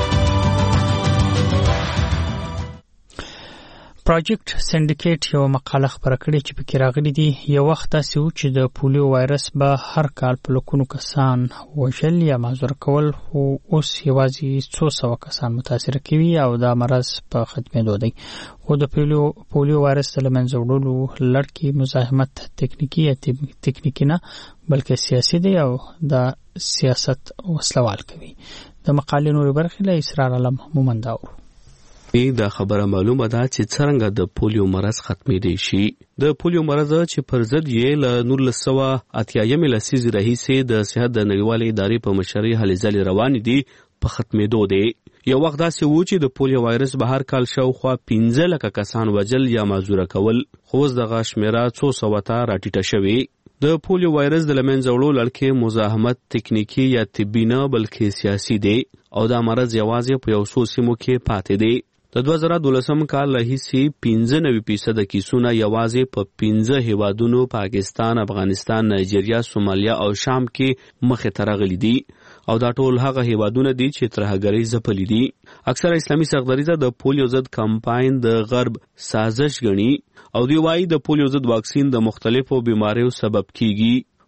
پروجیکټ سندیکیټ یو مقاله خبره کړې چې پکې راغلي دي یو وخت تاسو چې د پولیو وایرس به هر کال په لکونو کسان وژل یا معذور کول خو اوس یوازې څو سوه کسان متاثر کوي او دا مرض په ختمېدو دی. خو د پولیو پولیو وایرس د له منځه وړلو لړ کې مزاحمت تکنیکي یا تکنیکي نه بلکې سیاسي دی او د سیاست وسلوال کوي. د مقالې نورې برخې له اسرار علم مومند اورو. دا خبره معلومه ده چې څنګه د پولیو مرض ختمېدی شي. د پولیو مرض چې پر ضد یې له نولس سوه اتیایمې لسیزې راهیسې د صحت د نړیوالې ادارې په مشرۍ هلې ځلې روانې دي په ختمېدو دی. یو وخت داسې و چې د پولیو وایرس به هر کال شاوخوا پنځه لکه کسان وژل یا معذوره کول. خو اوس دغه شمېره څو سوه ته راټیټه شوې. د پولیو وایرس د له منځه وړلو لړ کې مزاحمت تکنیکي یا طبي نه بلکې سیاسي دی او دا مرض یوازې په یو څو سیمو کې پاتې دی. د دوه زره دولسم کال راهیسې پنځه نوي فیصده کیسونه یوازې په پنځه هیوادونو پاکستان، افغانستان، نایجیریا، سومالیا او شام کې مخې ته راغلي دي او دا ټول هغه هیوادونه دي چې ترهګرۍ ځپلي دي. اکثره اسلامي سرغړیزه د پولیو ضد کمپاین د غرب سازش ګڼي او دوی وایي د پولیو ضد واکسین د مختلفو بیماریو سبب کیږي.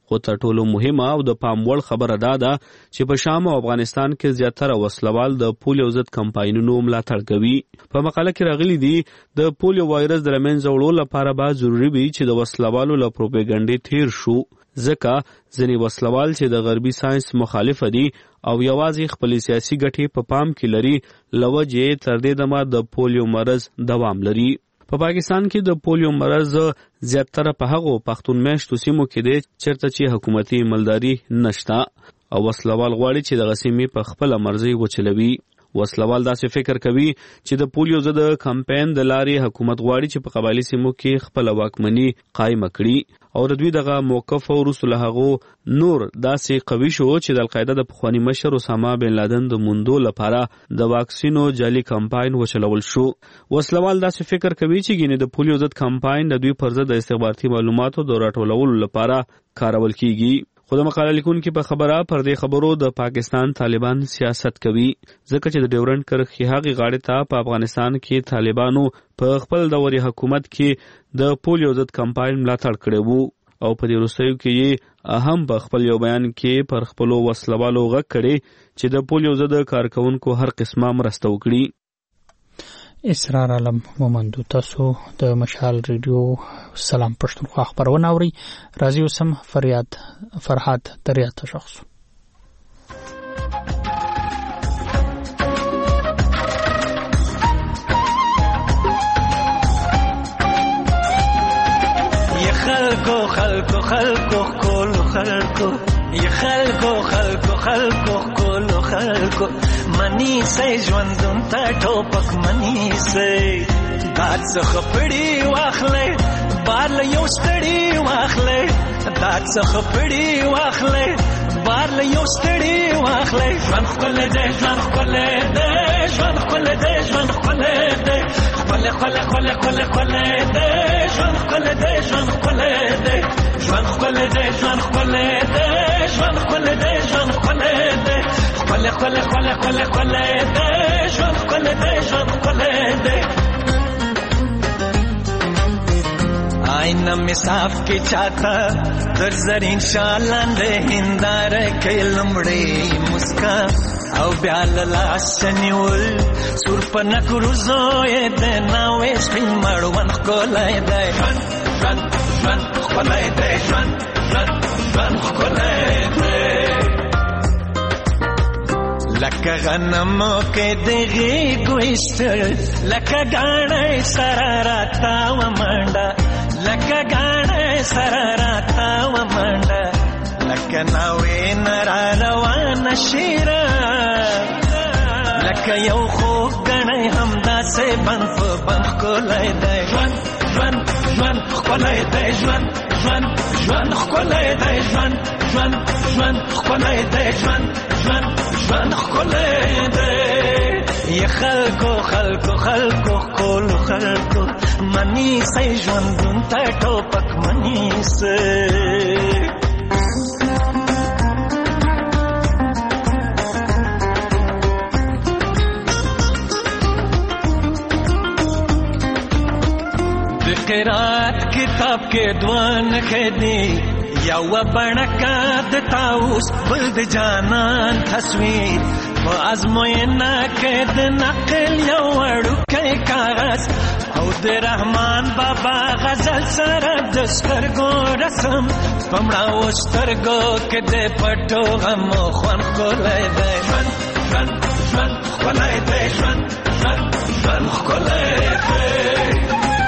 خو تر ټولو مهمه او د پام وړ خبره دا ده چې په شام او افغانستان کې زیاتره وسلوال د پولیو ضد کمپاینونو ملاتړ کوي. په مقاله کې راغلي دي د پولیو وایرس د له منځه وړلو لپاره به ضروري وي چې د وسلوالو له پروپاګانډې تیر شو، ځکه ځینې وسلوال چې د غربي ساينس مخالفه دي او یوازې خپل سیاسي ګټې په پام کې لري له وجې تر دې دمه د پولیو مرض دوام لري. په پاکستان کې د پولیو مرض زیاتره په هغو پښتون میشتو سیمو کې دی چېرته چې حکومتي مالداري نشته او وسلوال غواړي چې دغه سیمې په خپله مرضۍ وچلوي. وسلوال داسې فکر کوي چې د پولیو ضد کمپاین د لارې حکومت غواړي چې په قبایلي سیمو کې خپله واکمني قایمه کړي او د دوی دغه موقف وروسته له هغو نور داسې قوي شو چې د القاعده د پخواني مشر اسامه بن لادن د موندو لپاره د واکسینو جعلي کمپاین وچلول شو. وسلوال داسې فکر کوي چې ګینې د پولیو ضد کمپاین د دوی پر ضد د استخباراتي معلوماتو د راټولولو لپاره کارول کیږي. خو د مقاله لیکونکي په خبره پر دې خبرو د پاکستان طالبان سیاست کوي، ځکه چې د ډیورنډ کرښې هغې غاړې ته په افغانستان کې طالبانو په خپل دوري حکومت کې د پولیو ضد کمپاین ملاتړ کړی وو او په دې وروستیو کې یې هم په خپل یو بیان کې پر خپلو وسلوالو غږ کړی چې د پولیو ضد کارکونکو هر قسمه مرسته وکړي. اسرار عالم مومندو، تاسو د مشال ریډیو سلام پښتونخوا خبرونه اورئ. راځي اوسم فریاد فرحات دریا تشخص. یا خلکو خلکو خلکو کولو خلکو یا خلکو خلکو خلکو کولو خلکو منی سي ژوندون ته ټوپک منی سي دات څخه پړی واخلې بار له یو ستړي واخلې دات څخه پړی واخلې بار له یو ستړي واخلې ژوند خپل دې ژوند خپل دې ژوند خپل دې ژوند خپل دې خپل خپل خپل خپل خپل دې ژوند خپل دې ژوند خپل دې ژوند خپل دې ژوند خپل دې ژوند خپل دې ژوند خپل دې خپل خپل خپل خپل خپل دې ژوند خپل دې ژوند خپل دې آئینه می صاف کی چاہتا در زرین شالان دے ہندار کئی لمڑی مسکا او بیال لاس نیول سور پنک روزوی دے ناوی سپین مروان خکولائی دے جوان جوان جوان خکولائی دے جوان جوان جوان خکولائی دے لکه غنمو کې دغې ګویشتل لکه ګاڼی سره راتاو منډه لکه ګاڼی سره راتاو منډه لکه ناوې نه را روانه شیره لکه یو خوږ ګڼی همداسې بند په بند ښکلی دی ژوند ژوند ژوند ښکلی دی ژوند ژوند ژوند ښکلی دی ژوند ژوند ژوند ښکلی دی ژوند ژوند ژوند ښکلی دی یا خلکو خلکو خلکو ښکلو خلکو منیسئ ژوندون ته ټوپک منیسئ د قرات کتاب کې دوه نښې دي یوه بڼکه د طاووس بل د جانان تصویر په ازموینه کې د نقل یو وړوکی کاغذ او د رحمان بابا غزل سره د سترګو رسم په مړاوو سترګو کې د پټو غمو خوند ښکلی دی ژوند ژوند ژوند ښکلی دی ژوند ژوند ژوند ښکلی دی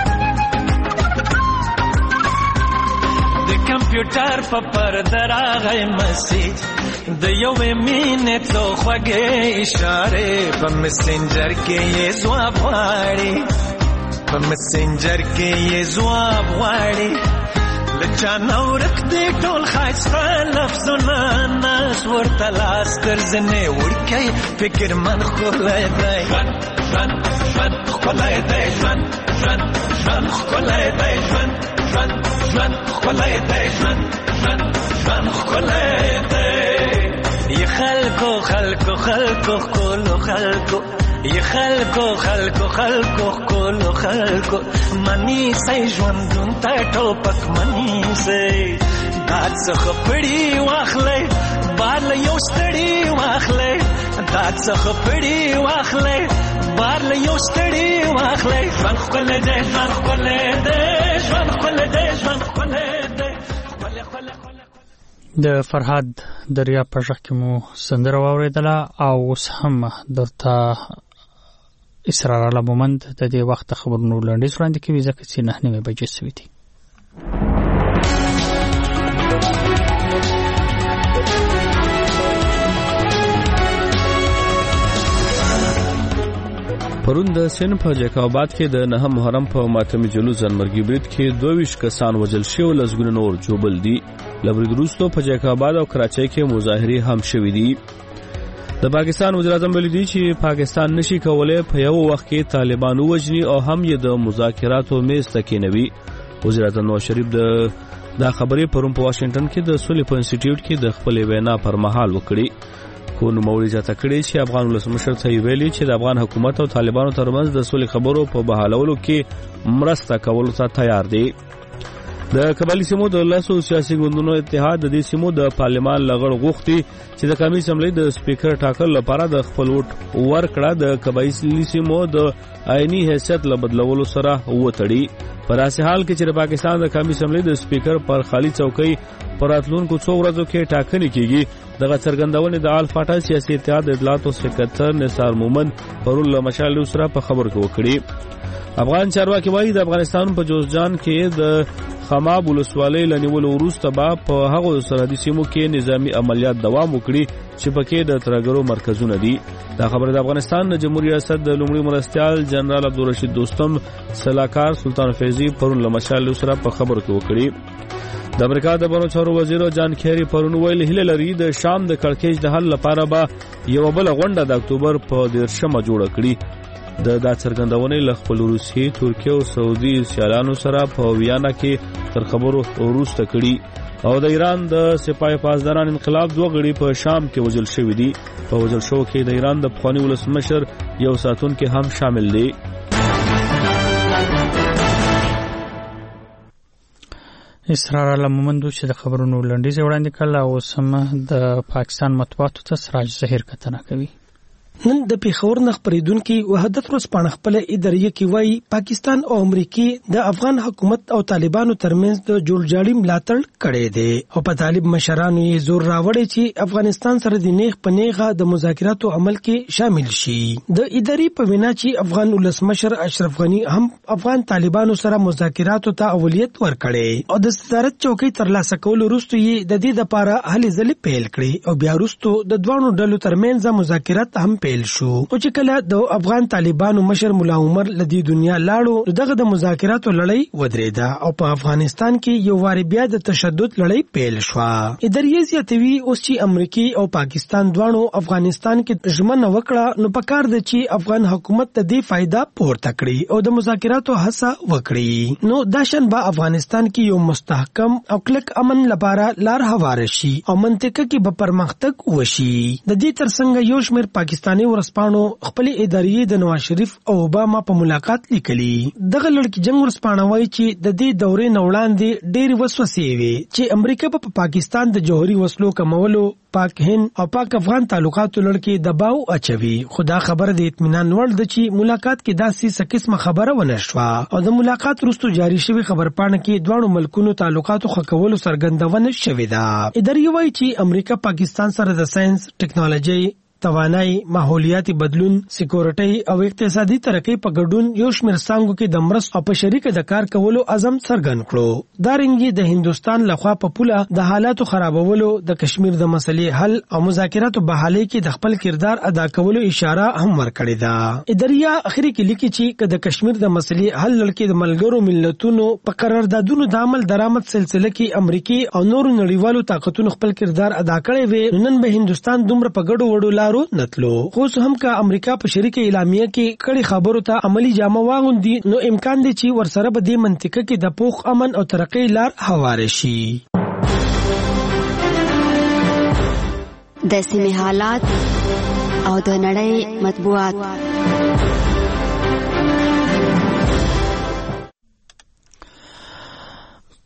کمپیوټر په پرده راغی مسیج د یوې مینې څو خوږې اشارې په مسنجر کې یې ځواب غواړي په مسنجر کې یې ځواب غواړي له چا نه ورک دی ټول ښایسته لفظونه ناس ورته لاس تر زنې وړکی فکرمن ښکلی دی ژوند ژوند ژوند ښکلی دی ژوند ژوند ژوند ښکلی دی ژوند ژوند ژوند ښکلی دی ژوند ژوند ژوند ښکلی دی یا خلکو خلکو خلکو ښکلو خلکو یا خلکو خلکو خلکو ښکلو خلکو منیسئ ژوندون ته ټوپک منیسئ داد څخه پړی واخلې بار له یو ستړي واخلې داد څخه پړی واخلې بار له یو ستړي واخلې ژوند خپل دې ژوند خپل دې ژوند خپل دې ژوند خپل دې د فرهاد دریا په ژغ کې مو سندره واورېدله او اوس هم درته اسرار الله مومند د دې وخت خبرونو لنډیز وړاندې کوي ځکه چې نه نیمه بجې سوي دي. پرون د سین په جاکاباد کې د نهم محرم په ماتمي جلوس ځانمرګي برید کې دوه ویشت کسان وژل شوي او لسګونه نور جوبل دي. له برید وروسته په جاکاباد او کراچۍ کې مظاهرې هم شوي دي. د پاکستان وزیر اعظم ویلي دي چې پاکستان نشي کولای په یو وخت کې طالبان ووژني او هم یې د مذاکراتو میز ته کېنوي. وزیر اعظم نواز شریف د دا خبرې پرون په واشنگټن کې د سولې په انسټیټیوټ کې د خپلې وینا پر مهال وکړي. خو نوموړي زیاته کړې چې افغان ولسمشر ته یې ویلي چې د افغان حکومت او طالبانو ترمنځ د سولې خبرو په بحالولو کې مرسته کولو ته تیار دی. د قبایلي سیمو د لسو سیاسي ګوندونو اتحاد د دې سیمو د پارلمان لغړ غوښتي چې د قومي اسمبلی د سپیکر ټاکل لپاره د خپل ووټ ورکړه د قبایلي سیمو د آئینی حیثیت له بدلولو سره وتړي. په داسې حال کې چې د پاکستان د قومي اسمبلی د سپیکر پر خالي څوکۍ په راتلونکو څو ورځو کې ټاکنې کیږي. دغه څرګندونې د الفاټا سیاسي اتحاد د اطلاعاتو سکرټر نثار مومند پرون له مشال سره په خبرو کې وکړي. افغان چارواکي وایي د افغانستان په جوزجان کې د خماب ولسوالۍ لنیولو وروسته به په هغو سرحدي سیمو کې نظامی عملیات دوام وکړي چې پکې د ترهګرو مرکزونه دي. دا خبره د افغانستان د جمهوریت ریاست د لومړي مرستیال جنرال عبدالرشید دوستم سلاکار سلطان فیضي پرون له مشال سره په خبرو کې وکړي. د امریکا د بهرنیو چارو وزیر جان کیری پرون ویل هیله لري د شام د کړکېچ د حل لپاره به یو بل غونډه د اکتوبر په دیرشمه جوړه کړي. د دا څرګندونې له خپل روسي، ترکیه او سعودي سیالانو سره په ویانا کې تر خبرو وروسته کړي. او د ایران د سپاه پاسداران انقلاب دوه غړي په شام کې وژل شوي دي. په وژل شو کې د ایران د پخواني ولسمشر یو ساتونکی هم شامل دی. اسرار الله مومند چې د خبرونو لنډیز وړاندې کړل او سم د پاکستان مطبوعاتو ته سراج ظهیر کتنه کوي. نن د پیښور نه خبرېدونکو وحدت ورځپاڼه خپل ادارې کې وایي پاکستان او امریکا د افغان حکومت او طالبانو ترمنځ د جوړجاړي ملاتړ کړي دي او په طالب مشرانو یې زور راوړي چې افغانستان سره د نیغ په نیغه د مذاکراتو عمل کې شامل شي. د ادارې په وینا چې افغان ولسمشر اشرف غنی هم افغان طالبانو سره مذاکراتو ته اولویت ورکړي او د صدارت چوکۍ ترلاسه کول وروسته یې د دې لپاره هلې ځلې پیل کړي او بیا وروسته د دوه ډلو ترمنځ مذاکرات هم پیل شو. او چې کله د افغان طالبانو مشر مولا عمر لدی دنیا لاړو دغه د مذاکراتو لړۍ ودرېده او په افغانستان کې یو واری بیا د تشدد لړۍ پیل شو. ادارې زیاتوي اوس چې امریکا او پاکستان دواړو افغانستان کې ژمنه وکړه نو پکار د چې افغان حکومت ته د فائدہ پورته کړي او د مذاکراتو هڅه وکړي نو داشن با افغانستان کې یو مستحکم او کلک امن لپاره لار هواره شي او منطقه کې به پرمختګ وشي. د دې ترڅنګ یو شمېر پاکستاني ورسپانو خپل ادارې د نواز شریف او اوباما په ملاقات لیکلي. دغه لړکی جنگ ورسپانه وایي چې د دې دورې نوړاندې ډېر وسوسې وي چې امریکا په پا پاکستان د جوهري وسلو کمولو پاک هند او پاک افغان تعلقاتو لړکی دباو اچوي. خدا خبر د اطمینان وړ د چې ملاقات کې داسې سکسمه خبره ونه شوه او د ملاقات وروسته جاری شوی خبرپاڼه کې دواړو ملکونو تعلقاتو خکولو څرګندونه شوې ده. ادارې وایي چې امریکا پاکستان سره د ساينس، ټیکنالوژي، توانایي، ماحولیاتي بدلون، سکیورټي او اقتصادي ترقۍ په ګډون یو شمېر څانګو کې د مرستو او په شریکه د کار کولو عزم څرګند کړو. دا رنګي د هندستان لخوا په پوله د حالاتو خرابولو، د کشمیر د مسلې حل او مذاکراتو بحالۍ کې د خپل کردار ادا کولو اشاره هم ورکړې ده. اداریا اخري کې لیکي چې د کشمیر د مسلې حل لړۍ د ملګرو ملتونو په قراردادونو د عمل درآمد سلسله کې امریکا او نورو نړیوالو طاقتونو خپل کردار ادا کړی وي نن به هندستان دومره په ګډو وډو نتلو. خو هم کا امریکا په شریکه اعلامیه کې کړي خبرو ته عملی جامه واغوندي نو امکان دی چې ورسره به د منطقه کې د پوخ امن او ترقۍ لار هواره شي. د سیمې حالات او د نړۍ مطبوعات.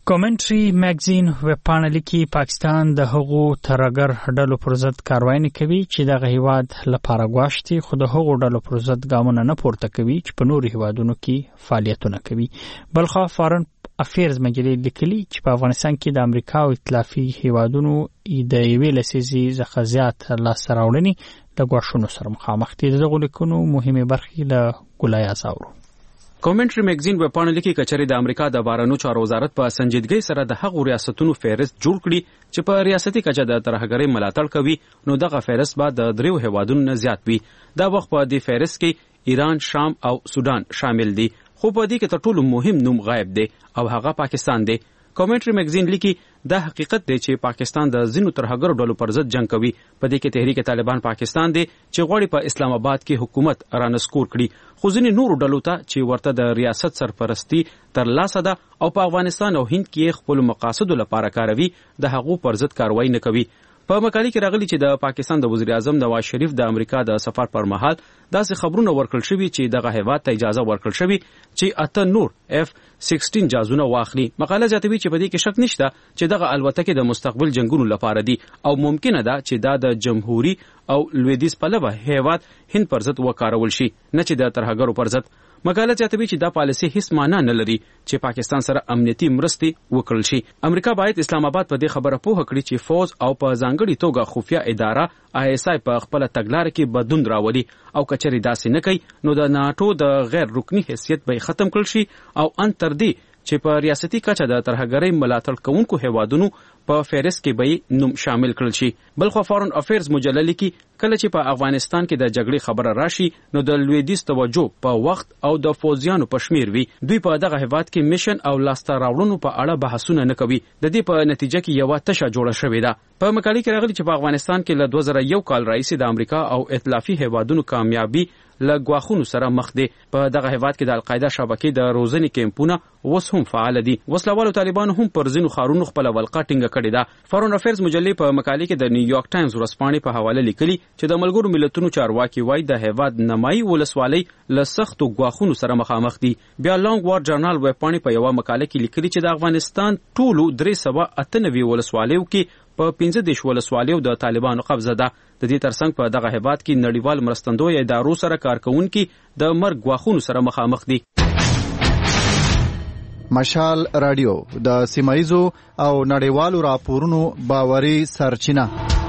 کومنټری میگزین وپاڼه لیکي پاکستان د هغو ترګر ډلو پر ضد کاروایی کوي چې د هیواد لپاره غواړي خو د هغو ډلو پر ضد ګامونه نه پورته کوي چې په نورو هیوادونو کې فعالیتونه کوي. بلخو فارن افیرز مجلې لیکلي چې په افغانستان کې د امریکا او ائتلافي هیوادونو د یوې لسیزې څخه زیات لاسته راوړنې د غواړشونو سره مخامخ دي. دغه لیکونو مهمه برخې له ګلای ازاورو. کومنټری میگزین وپاڼه لیکي کچري د امریکا د بهرنیو چارو وزارت په سنجیدګۍ سره د هغو ریاستونو فهرست جوړ کړي چې په ریاستي کچه د ترهګرۍ ملاتړ کوي نو دغه فهرست به د دریو هیوادونو نه زیات وي. دا وخت په دې فهرست کې ایران، شام او سودان شامل دي خو په دې کې تر ټولو مهم نوم غایب دی او هغه پاکستان دی. کومنټری میگزین لیکي دا حقیقت دی چې پاکستان د ځینو ترهګرو ډلو پر ضد جنگ کوي. په دې کې تحریک طالبان پاکستان دی چې غواړي په اسلام آباد کې حکومت رانسکور کړي خو ځینې نورو ډلو ته چې ورته د ریاست سرپرستی تر لاسه ده او په افغانستان او هند کې خپل مقاصدو لپاره کاروي د هغو پر ضد کاروایی نه کوي. په مقاله کې راغلي چې د پاکستان د وزیر اعظم نواز شریف د امریکا د سفر پر مهال داسې خبرونه ورکړل شوي چې دغه هیواد ته اجازه ورکړل شوي چې اته نور اف سیکسټین جازونه واخلي. مقاله زیاتوي چې په دې کې شک نشته چې دغه الوتکې د مستقبل جنگونو لپاره دي او ممکنه ده چې دا د جمهوریت او لویدیځ پلوه هیواد هند پر ضد وکارول شي نه چې د ترهګرو پر ضد. مقاله زیاتوي چې دا پالیسي هیڅ معنا نه لري چې پاکستان سره امنیتي مرستې وکړل شي. امریکا باید اسلام آباد په دې خبره پوه کړي چې فوج او په ځانګړي توګه خفیه اداره آی اس آی په خپل تګلارې کې بدلون راولي او کچري داسې نه کوي نو د ناتو د غیر رکني حیثیت به ختم کړل شي او ان تر دې چې په ریاستي کچه د ترهګرۍ ملاتړ کوونکو هیوادونو په فهرست کې به نوم شامل کړل شي. بلخو فارن افیرز مجله لیکي کله چې په افغانستان کې د جګړې خبره راشي نو د لویدیځ توجه په وخت او د فوجیانو په شمیر وي. دوی په دغه هیواد کې میشن او لاسته راوړنو په اړه بحثونه نه کوي. د دې په نتیجه کې یو تشه جوړه شوې ده. په مقاله کې راغلي چې په افغانستان کې له دوه زره یو کال راهیسې د امریکا او ائتلافي هیوادونو کامیابی له ګواښونو سره مخ دي. په دغه هیواد کې د القاعده شبکې د روزنې کیمپونه اوس هم فعال دي. وسلوالو طالبانو هم پر ځینو ښارونو خپل ولقه ټینګه کړې ده. فارن افیرز مجلې په مقالې کې د نیویارک ټایمز ورځپاڼې په حواله لیکلي چې د ملګرو ملتونو چارواکي وایي د هیواد نمایي ولسوالۍ له سختو ګواښونو سره مخامخ دي. بیا لانګ وار جرنال ویبپاڼې په یوه مقاله کې لیکلي چې د افغانستان ټولو درې سوه اته نوي ولسوالیو کې په پنځه دېرش ولسوالیو د طالبانو قبضه ده. د دې ترڅنګ په دغه هیواد کې نړیوال مرستندوی ادارو سره کارکوونکي د مرګ ګواښونو سره مخامخ دي. مشال رادیو د سیمایزو او نړیوالو راپورونو باوري سرچینه.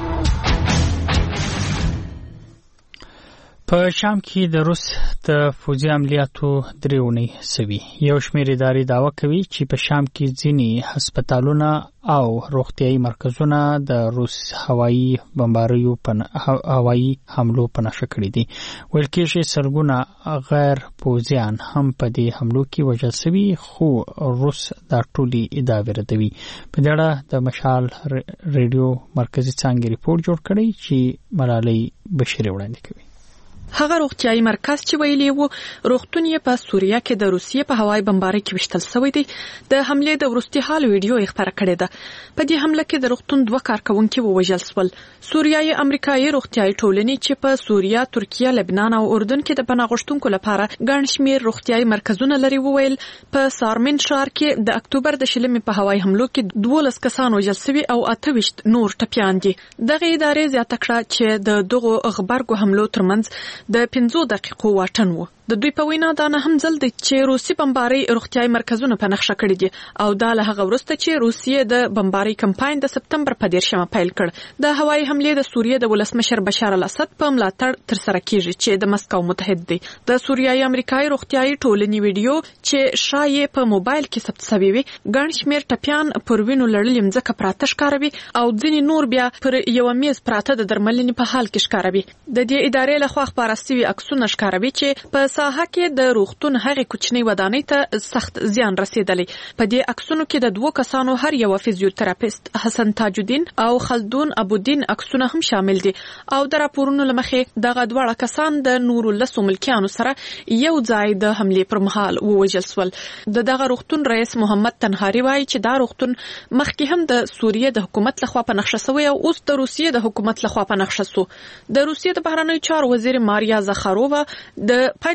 په شام کې د روس د فوجي عملیاتو درېونی سوي. یو شمېر ادارې دعوه کوي چې په شام کې ځینې هسپتالونه او روغتیايي مرکزونه د روس هوایي بمباریو په هوایي حملو په نښه کړي دي. ویل کېږي سلګونه غیر پوځیان هم په دې حملو کې وژل سوي خو روس دا ټولې ادعاوې ردوي. په دې اړه د مشال ریډیو مرکزي څانګې ریپورت جوړ کړی چې ملالۍ بشیري وړاندې کوي. هغه روغتیايي مرکز چې ویلي وو روغتون یې په سوریه کې د روسیې په هوایي بمبارۍ کې وشتل شوی دی. د حملې د وروستي حال ویډیو یې خپره کړې ده. په دې حمله کې د روغتون دوه کارکونکي ووژل شول. سوریایي امریکایي روغتیايي ټولنې چې په سوریه، ترکیه، لبنان او اردن کې د پناه غوښتونکو لپاره ګڼ شمېر روغتیايي مرکزونه لري وویل په سارمن ښار کې د اکتوبر د شلمې په هوایي حملو کې دولس کسان وژل شوي او اته ویشت نور ټپیان دي. دغه ادارې زیاته کړه چې د دغو غبرګو حملو ترمنځ د پنځو دقیقو واټن وو. د دوی په وینا دا نه هم ځل دی چې روسي بمبارۍ روغتیايي مرکزونه په نښه کړي دي او دا له هغه وروسته چې روسیې د بمبارۍ کمپاین د سپتمبر په دېرشمه پیل کړ. د هوایي حملې د سوریې د ولسمشر بشار الاسد په ملاتړ ترسره کیږي چې د مسکو متحد دی. د سوریایي امریکایي روغتیايي ټولنې ویډیو چې شایع په موبایل کې ثبت شوی وي ګڼ شمېر ټپیان پر وینو لړلي مځکه پراته ښکاروي او ځینې نور بیا پر یوه میز پراته د درملنې په حال کې ښکاروي. د دې ادارې لخوا خپاره شوي عکسونه ښکاروي چې په ساحه کې د روغتون هغې کوچنۍ ودانۍ ته سخت زیان رسېدلی. په دې عکسونو کې د دوو کسانو هر یوه فزیوتراپیست حسن تاج الدین او خلدون ابودین عکسونه هم شامل دي او د راپورونو له مخې دغه دواړه کسان د نورو لسو ملکیانو سره یو ځای د حملې پر مهال ووژل شول. د دغه روغتون رئیس محمد تنهاري وایي چې دا روغتون مخکې هم د سوریې د حکومت لخوا په نښه شوی او اوس د روسیې د حکومت لخوا په نښه شو. د روسیې د بهرنیو چارو وزیر ماریا زخارووا د پنځ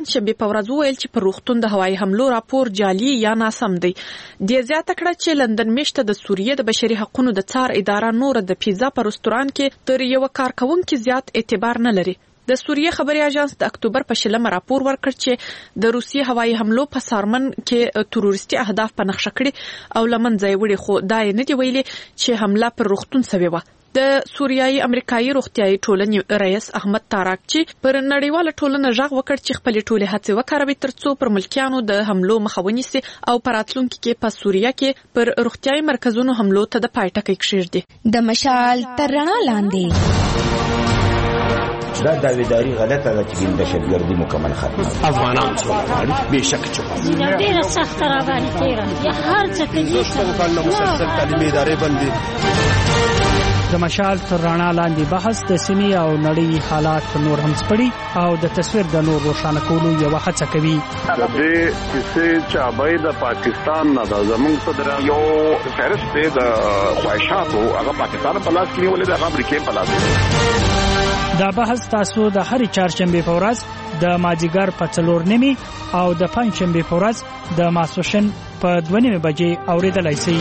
پنځشنبه په ورځ وویل چې پر روغتون د هوایي حملو راپور جعلي یا ناسم دی. د زیاته کړه چې لندن میشته د سوریې د بشري حقوقو د څار اداره نور د پیزا په رستوران کې تر یو کارکونکو زیات اعتبار نه لري. د سوریې خبري اژانس د اکتوبر په شلمه راپور ورکړ چې د روسیې هوایي حملو په سارمن کې تروریستي اهداف په نقشه کړي او لمنځه یې وړي، خو دا نه دی ویلي چې حمله پر روغتون سوې وه. د سوریایي امریکایي روغتیايي ټولنې رئیس احمد تاراکچي پر نړیواله ټولنه ژغ وکړ چې خپل ټولې هڅې وکړي ترڅو پر ملکیانو د حملو مخه ونیسي او پر راتلونکي کې په سوریه کې پر روغتیايي مرکزونو حملو ته د پای ټکی کېږدي. د مشال تر رڼا لاندې دا داویداری غلطه ده چې د دهشتګردي مکمل ختمه افغانان څه غواړي بهشکه چې ډیره سخت را باندې تیره یا هر څه کوي په مسلسل تعلیمي ادارې باندې د مشال تر رڼا لاندې بحث د سیمې او نړۍ حالات نور هم سپړي او د تصویر د نور روښانه کولو یو هڅه کوي. د دې چې چابای د پاکستان نه د زمونږ صدر یو فهرست دی د خواهشاتو هغه پاکستان په لاس کې نیولې د امریکا په لاس. دا بحث تاسو د هرې چهارشنبه په ورځ د مازیګر په څلور نیمه او د پنځشنبه په ورځ د ماسوشن په دوه نیمه بجې اوریدلای شئ.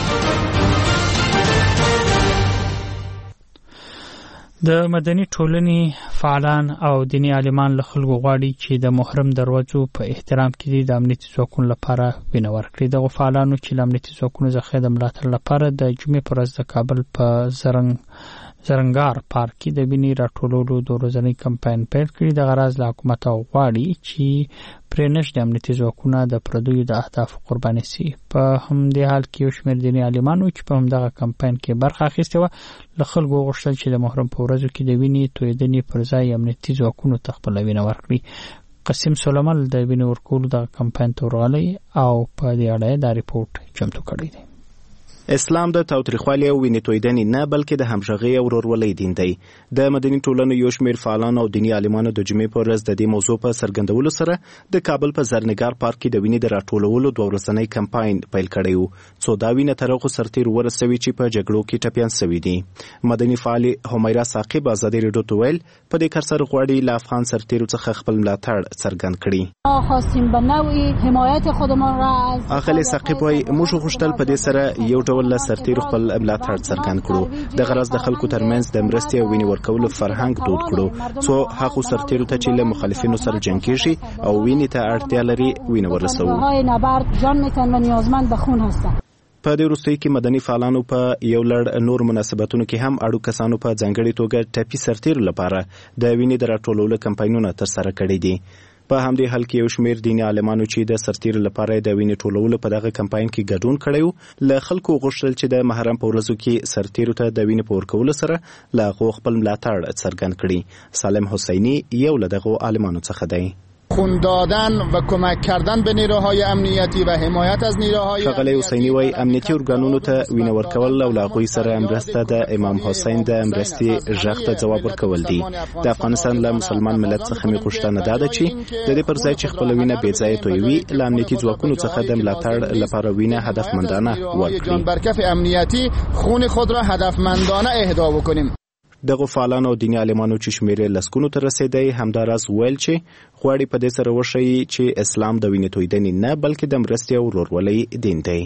د مدني ټولنې فعالان او دیني عالمان له خلکو غواړي چې د محرم دروازو په احترام کې د امنیتي ځواکونو لپاره وینه ورکړي. دغه فعالانو چې د امنیتي ځواکونو څخه د ملاتړ لپاره د جمعې پر ورځ د کابل په زرنګ زرنګار پارک کې د وینې راټولولو د ورځني کمپاین پیل کړی. د غرض له حکومت غواړي چې پرېنش د امنیتي ځواکونو د پردیو د اهداف قرباني شي. په همدې حال کې یو شمېر دیني عالمانو چې په همدغه کمپاین کې برخه اخیستې وه له خلکو غوښتل چې د محرم په ورځو کې د وینې تویدنې پر ځای امنیتي ځواکونو ته خپله وینه ورکړي. قسیم سلیمان د وینې ورکولو دغه کمپاین ته ورغلی او په دې اړه دا ریپورت چمتو کړی دی. اسلام د تاوتریخوالي او وینې تویدنې نه بلکې د همغږۍ او ورورولۍ دین دی. د مدني ټولنو یو شمېر فعالان او دیني عالمانو د جمعې په ورځ د دې موضوع په څرګندولو سره د کابل په زرنګار پارک کې د وینې د راټولولو دوه ورځنی کمپاین پیل کړی و، څو دا وینه تر هغو سرتیر ورسوي چې په جګړو کې ټپیان سوي دي. مدني فعال همیرا ثاقب ازادي رادیو ته ویل په دې کار سره غواړي له افغان سرتیرو څخه خپل ملاتړ څرګند کړي. ما خواستیم به نوعی حمایت خودمان را از اخلی ثاقب وایي موږ غوښتل په دې سره یو ډول له سرتیرو خپل ملاتړ څرګند کړو. د غرض د خلکو ترمنځ د مرستې او وینې ورکولو فرهنګ دود کړو، څو هغو سرتیرو ته چې له مخالفینو سره جنګ کیږي او وینې ته اړتیا لري وینه ورسوو. په دې وروستیو کې مدني فعالانو په یو لړ نور مناسبتونو کې هم اړو کسانو په ځانګړي توګه ټپي سرتیرو لپاره د وینې د راټولولو کمپاینونه ترسره کړي دي. په همدې حال کې یو شمېر دیني عالمانو چې د سرتیرو لپاره د وینې ټولولو په دغه کمپاین کې ګډون کړی و له خلکو غوښتل چې د محرم په ورځو کې سرتیرو ته د وینې په ورکولو سره له هغو خپل ملاتړ څرګند کړي. سالم حسینی یو له دغو عالمانو څخه دی. خون دادن و کمک کردن به نیروهای امنیتی و حمایت از نیروهای ښاغلی حسینی وایي امنیتي ارګانونو ته وینه ورکول او له هغوی سره مرسته د امام حسین د مرستې غږ ته ځواب ورکول دي. د افغانستان له مسلمان ملت څخه مې غوښتنه دا ده چې د دې پر ځای چې خپله وینه بې ځایه تویوي له امنیتي ځواکونو څخه د ملاتړ لپاره وینه هدفمندانه ورکړي. بر کف امنیتی خون خود را هدفمندانه اهدا بکنیم. دغه فعالانو او دیني عالمانو چې شمېر لسګونو ته رسیدی همداراز ویل چې غواړي په دې سره وښیي چې اسلام د وینې تویدنې نه بلکې د مرستې او ورورولۍ دین دی.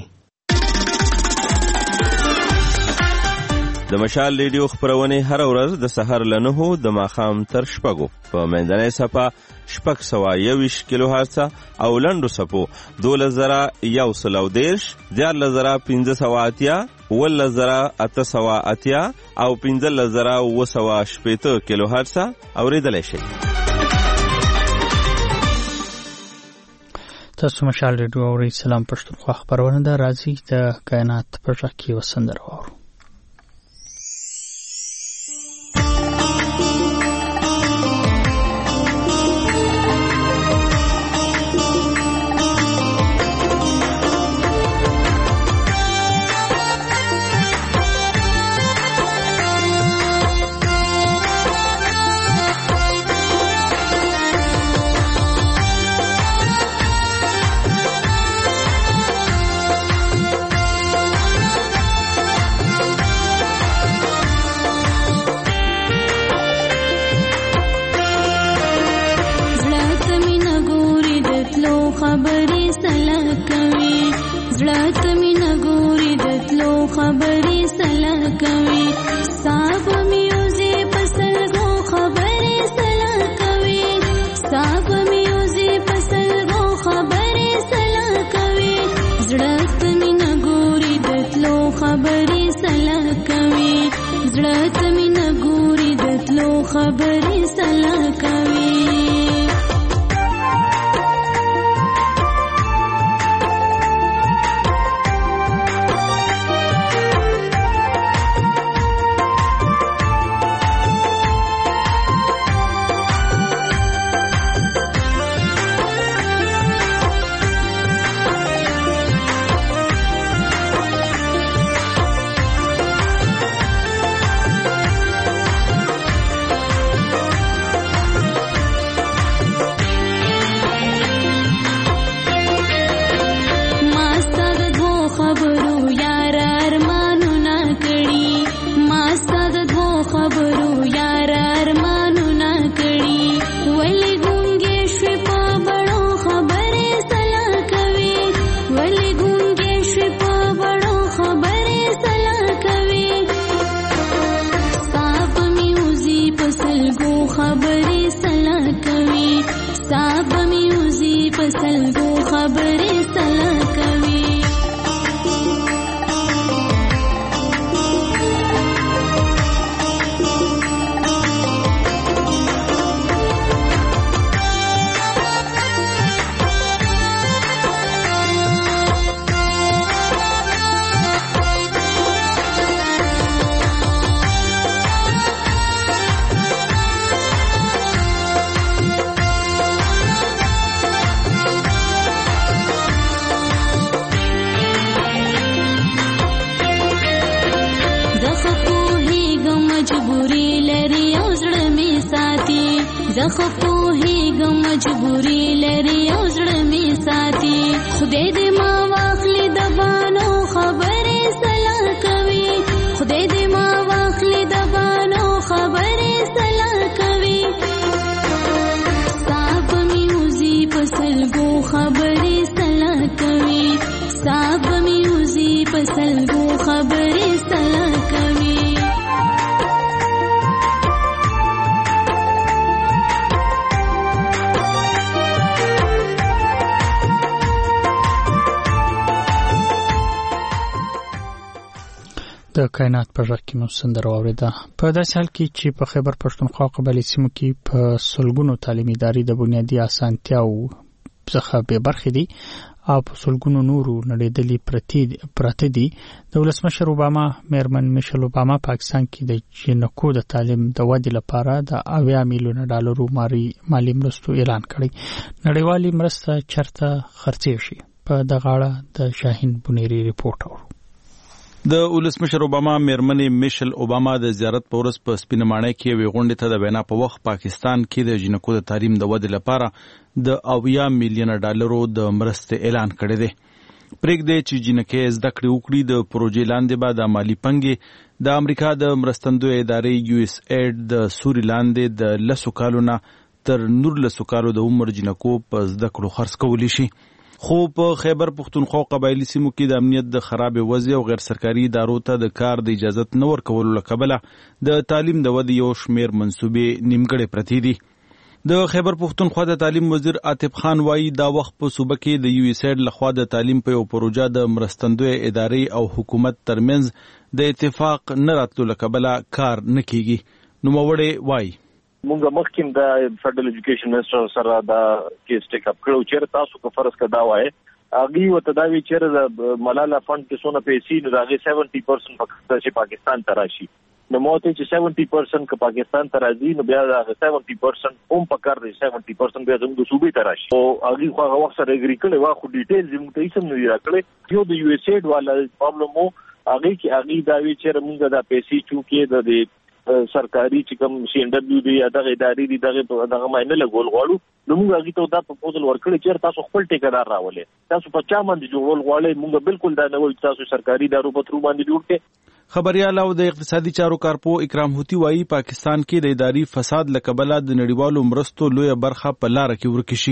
د مشال ریډیو خپرونې هر ورځ د سحر له نهو د ماښام تر شپږو په منځنۍ څپه شپږ سوه یوویشت کیلو هرڅه او لنډو څپو دولس زره یو سل او دېرش دیارلس زره پنځه سوه اتیا اوولس زره اته سوه اتیا او پنځلس زره اووه سوه شپېته کیلو هرڅه اورېدلی شئ. تاسو مشال ریډیو اورئ. سلام پښتونخوا خپرونه ده. راځئ د کائنات په غږ کې یوه سندره واورو. زړه ته مې نه ګوري د تلو خبرې سلا کوي صاحب مې یوزي په سلګو خبرې سلا کوي صاحب مې یوزي په سلګو خبرې سلا کوي زړه ته مې نه ګوري د تلو خبرې سلا کوي زړه ته مې نه ګوري د تلو خبرې سلا کوي زخه پوهیږم مجبوري لري او زړه می ساتي خدای دې ما واخلي د بانو خبرې سلا کوي خدای دې ما واخلي د بانو خبرې سلا کوي صاحب می وزي په سلګو خبرې سلا کوي صاحب می وزي په سلګو خبرې سلا کوي د کائنات په ژغ کې مو سندره واورېده. په داسې حال کې چې په خیبر پښتونخوا قبایلي سیمو کې په سلګونو تعلیمي ادارې د بنیادي اسانتیاو څخه بې برخې دي او په سلګونو نورو نړېدلي پراته دي. د ولسمشر اوباما میرمن میشل اوباما پاکستان کې د جنکو د تعلیم د ودې لپاره د اویا میلیونه ډالرو مالي مرستو اعلان کړی. نړیوالي مرسته چرته خرڅې شي؟ په دغه اړه د شاهین بنيري ریپورت اورو. د ولسمشر اوباما میرمن میشل اوباما د زیارت په ورځ په سپینمانه کې وی غونډه ته د وینا په وخت پاکستان کې د جنکو د تعلیم د ودې لپاره د اویا میلیونه ډالرو د مرستې اعلان کړی دی. پرېږدي چې جنکې زده کړې وکړي د پروژې لاندې به د مالی پنګې د امریکا د مرستندوی ادارې یو اس ایډ د سوري لاندې د لسو کالو نه تر نور لسو کالو د عمر جنکو په زده کړو خرڅ کولی شي. خو په خیبر پښتونخوا قبایلی سیمو کې د امنیت د خراب وضع او غیر سرکاري ادارو ته د کار د اجازت نه ورکولو له کبله د تعلیم د ودې یو شمیر منصوبې نیمګړې پرتې دي. د خیبر پښتونخوا د تعلیم وزیر عاطف خان وایي دا وخت په صوبه کې د یو اس ایډ لخوا د تعلیم په یو پروژه د مرستندوی ادارې او حکومت ترمنځ د اتفاق نه راتلو له کبله کار نه کیږي. نوموړی وایي مونږ مخکې د فدرل ایجوکیشن منسټر سره دا کیس ټیک اپ کړو چې تاسو کو فرض کدا وای اغي وته دا وی چې ملاله فند کې سونه پیسې نو راغي سبعین پرسنټ پاکستان پاکستان تراشي نو موته چې سبعین پرسنټ ک پاکستان ترازی نو بیا دا سبعین پرسنټ هم پکار دی سبعین پرسنټ بیا زموږ صوبې تراشي او اغي خو هغه وخت سره اګری کړي وا خو ډیټیل زموږ ته هیڅ نه راکړي یو د یو اس ایډ والا پرابلم مو اغي کې اغي دا وی چې موږ دا پیسې چونکې د سرکاري چې کوم سی ان ډبلیو دی دغه ادارې دی دغه دغه ماینه لګول غواړو نو موږ هغه ته دا پروپوزل ورکړی چې تاسو خپل ټیکدار راولې تاسو په چا باندې جوړول غواړئ موږ بالکل دا نه وایو تاسو سرکاري ادارو په تر باندې جوړ کړئ. خبريال او د اقتصادي چارو کارپو اکرام هوتی وایي پاکستان کې د اداري فساد لکبله د نړیوالو مرستو لوی برخه په لار کې ورکه شي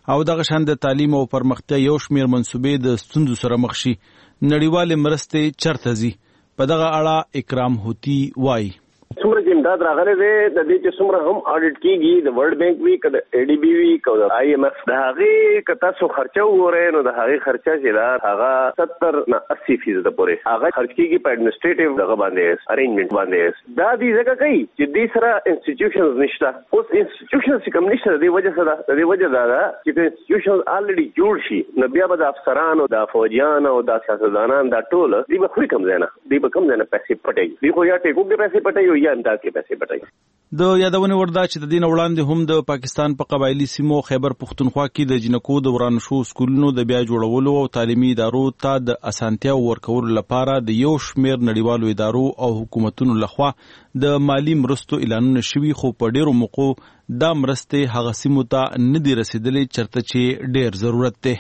او دغه شان د تعلیم او پرمختیا یو شمیر منسوبې د ستونزو سره مخ شي. نړیوالې مرستې چرته ځي؟ په دغه اړه اکرام هوتی وایي څومره چې امداد راغلی دی د دې چې څومره هم اډیټ کیږي د ورلد بانک وي که د ای ډي بي وي که د آی ایم ایف د هغې که تاسو خرچه وګورئ نو د هغې خرچه چې ده هغه ستر نه اسی فیصده پورې هغه خرچ کیږي په اډمنسټریټیو دغه باندې ارینجمنټ باندې. دا دې ځکه کوي چې دې سره انسټیټیوشنز نشته. اوس انسټیټیوشنز چې کوم نشته د دې وجه څه ده؟ د دې وجه دا ده چې که انسټیټیوشنز الریډي جوړ شي نو بیا به د افسرانو د فوجیان او د سیاستدانان دا ټول دوی به خوري کم ځای نه دوی به کم ځای نه پیسې پټوي. دوی خو یا ټیکو کې پیسې پټوي یا امداد کې پیسې پټوي. د یادونې وړ ده چې د دې نه وړاندې هم د پاکستان په قبایلي سیمو خیبر پښتونخوا کې د جنکو د وران شو سکولونو د بیا جوړولو او تعلیمي ادارو ته د اسانتیا ورکولو لپاره د یو شمیر نړیوالو ادارو او حکومتونو لخوا د مالی مرستو اعلانونه شوي، خو په ډیرو موقعو دا مرستې هغه سیمو ته نه دي رسیدلې چرته چې ډیر ضرورت دی.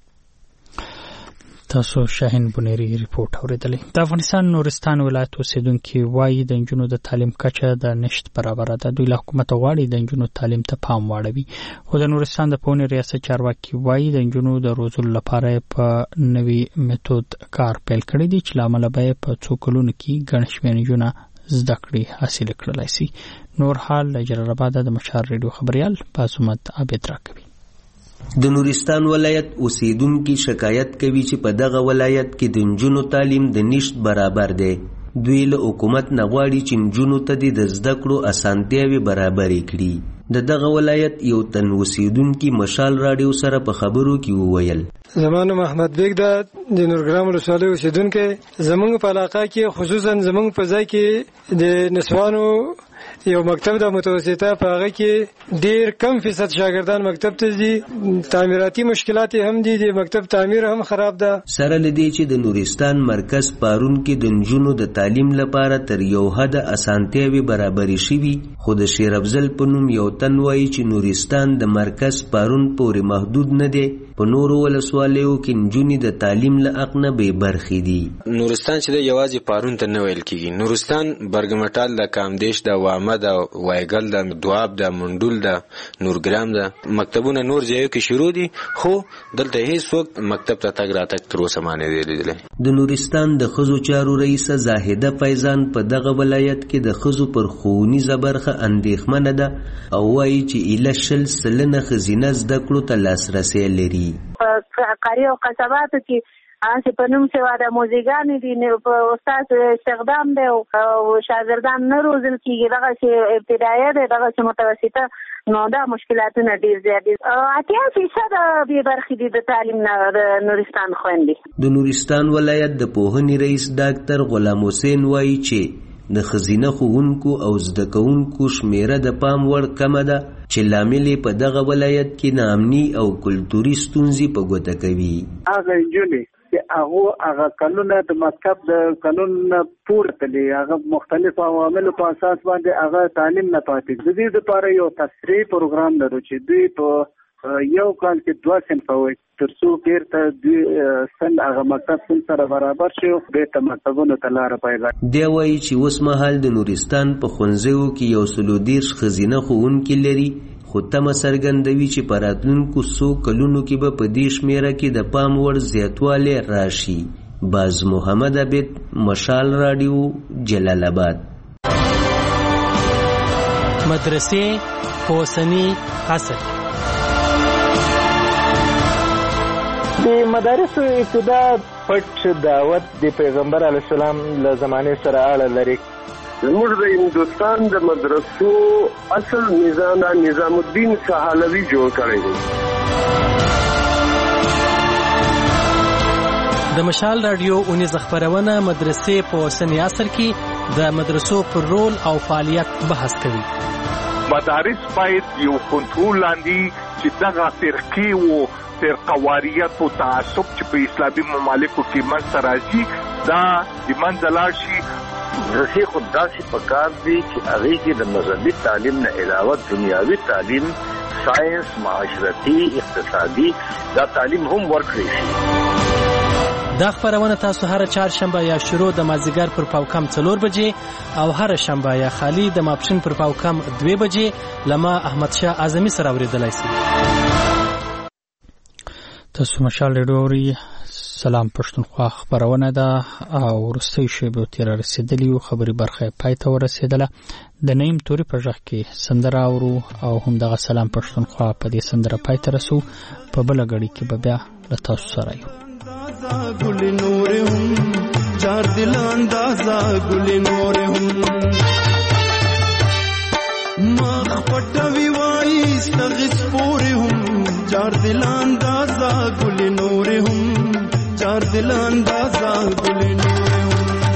تاسو شاهین بنيري ریپورت اوریدلې. د افغانستان نورستان ولایت اوسیدونکو وایي د نجونو د تعلیم کچه د نشټ برابر ده. دوی له حکومت غواړي د نجونو تعلیم ته پام واړوي، خو د نورستان د پونې ریاست چارواکي وایي د نجونو د روزلو لپاره په نوي میتود کار پیل کړی دی چې لامل به په څو کلونو کې ګڼ شمېر نجونه زده کړې حاصل کړلای شي. نور حال له جلال آباد د مشال ریډیو خبريال باسمت عابد راکوي. د نورستان ولایت اوسیدونکو شکایت کوي چې په دغه ولایت کې د نجونو تعلیم د نشټ برابر دی. دوی له حکومت نه غواړي چې نجونو ته د زده کړو اسانتیاوې برابرې کړي. د دغه ولایت یو تن اوسیدونکو مشال رادیو سره په خبرو کې وویل: زمانو محمد بیگ دا د نورګرام ولسوالۍ اوسیدونکو زمونږ په علاقه کې خصوصا زمونږ په ځای کې د نسوانو یو مکتب د متوسطه په هغه کې ډیر کم فیصد شاګردان مکتب ته ځي. تعمیراتي مشکلات هم دي، د مکتب تعمیر هم خراب ده. سره لدی چې د نورستان مرکز پارون کې د نجونو د تعلیم لپاره تر یو حد اسانتیاوي برابرې شوي، خو د شیر افضل په نوم یو تن وایي چې نورستان د مرکز پارون پورې محدود نه دی. په نورو ولسوالیو کې نجونې د تعلیم له حق نه بې برخې دي. نورستان چې د یوازې پارون ته نه ویل کېږي، نورستان برګمټال د کامدیش د وامه د وایګل د دواب د منډول د نورګرام د مکتبونه نور ځایو کې شروع دي، خو دلته هیڅ وخت مکتب ته تګ راتګ تر اوسه مانه دی لیدلی. د نورستان د ښځو چارو رئیسه زاهده فیضان په دغه ولایت کې د ښځو پر ښوونیزه برخه اندېښمنه ده او وایي چې ایله شل سلنه ښځینه زده کړو ته لاسرسی لري. په قري او قصباتو کې انسه په نوم سوا د موزیګان دي نه په استاد استخدام دی او شاګردان نه روزل کیږي. دغه چې ابتدایي ده دغه چې متوسطه نو دا مشکلاتونه ډیر زیات دي. اتیا فیصد به برخې دي د تعلیم نه د نورستان خويندې. د نورستان ولایت د پوهنې رئیس ډاکټر غلام حسین وایي چې د خزینه ښوونکو او زده کوونکو شمیره د پام وړ کمه ده چې لامل په دغه ولایت کې ناامني او کلتوري ستونزې په ګوته کوي. هغه نجونې چې هغه هغه قانون د مکتب د قانون پورته دي، هغه مختلف عواملو په اساس باندې هغه تعلیم نه پاتې. د دې لپاره یو تسریع پروګرام لرو چې دوی په یو کال کې دوه صنفه وي تر څو بیرته دوی سن هغه مکتب سن سره برابر شي او بیرته مکتبونو ته لاره پیدا کړي. دی وایي چې اوس مهال د نورستان په ښوونځیو کې یو سل او دېرش ښځینه ښوونکي لري، خو تمه څرګندوي چې په راتلونکو څو کلونو کې به په دې شمېره کې د پام وړ زیاتوالی راشي. باز محمد عبید، مشال راډیو، جلال آباد. مدرسې په اوسني عصر د مدارسو ابتدا پټ دعوت د پیغمبر علیه السلام له زمانې سره اړه لري. زموږ د هندوستان د مدرسو اصل نظام نظام الدین سهالوي جوړ کړی دی. د مشال رادیو اونیز خبرونه مدرسې په اوسني عصر کې د مدرسو پر رول او فعالیت بحث کوي. مدارس باید یو کنټرول لاندې چې دغه فرقې وو فرقواریت او تعصب چې په اسلامي ممالکو کې منځته راځي دا د منځه لاړ شي. مدرسې خو داسې پکار دي چې هغې کې د مذهبي تعلیم نه علاوه دنیاوي تعلیم، ساینس، معاشرتي، اقتصادي دا تعلیم هم ورکړی شي. دا خبرونه تاسو هر چهارشنبه یا شروع د مازدیګر پر پاوکم څلور بجې او هر شنبه یا خالی د ماپښین پر پاوکم دوه بجې لما احمد شاه اعظمي سره اوریدلای شئ. تاسو مشال ډوري سلام پښتونخوا خبرونه ده او ورستۍ شیبه تیر رسیدلی او خبري برخه پای ته ورسیدله د نیم توري په ځخ کې سندره اورو او هم دغه سلام پښتونخوا په دې سندره پای ته رسو په بل غړي کې به بیا له تاسو سره یو ګل نور هم چار دل اندازا ګل نور هم مخ پټوي وای استغس پور هم چار دل اندازا ګل نور هم چار دل اندازا ګل نور هم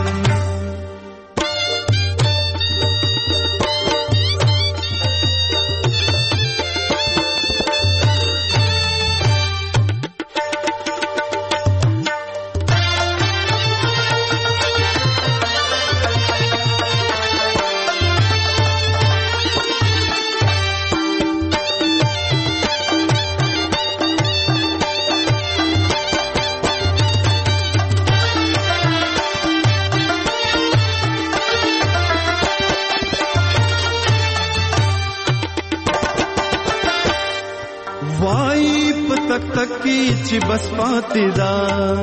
چې بس پاتې دا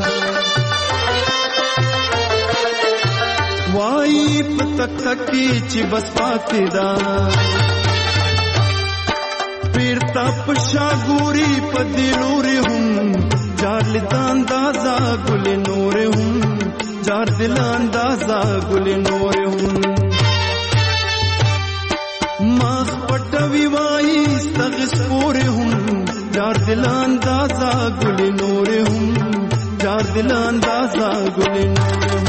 وای پتک تکي چې بس پاتې دا پیرتا پشا ګوري په دلور هم جار لدان اندازا ګل نور هم جار دل اندازا ګل نور هم ماخ پټوي وای استغس پور هم جار دل اندازا ګل نور هم جار دل اندازا ګل نور هم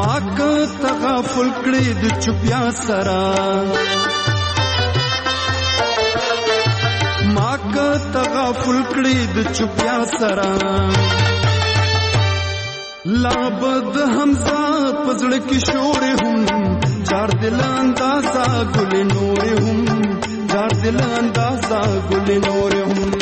ما که تغافل کړی د چوپیا سره ما که تغافل کړی د چوپیا سره لابد حمزه پزړه کې شور هم چار دل اندازا ګل نور هم چار دل اندازا ګل نور هم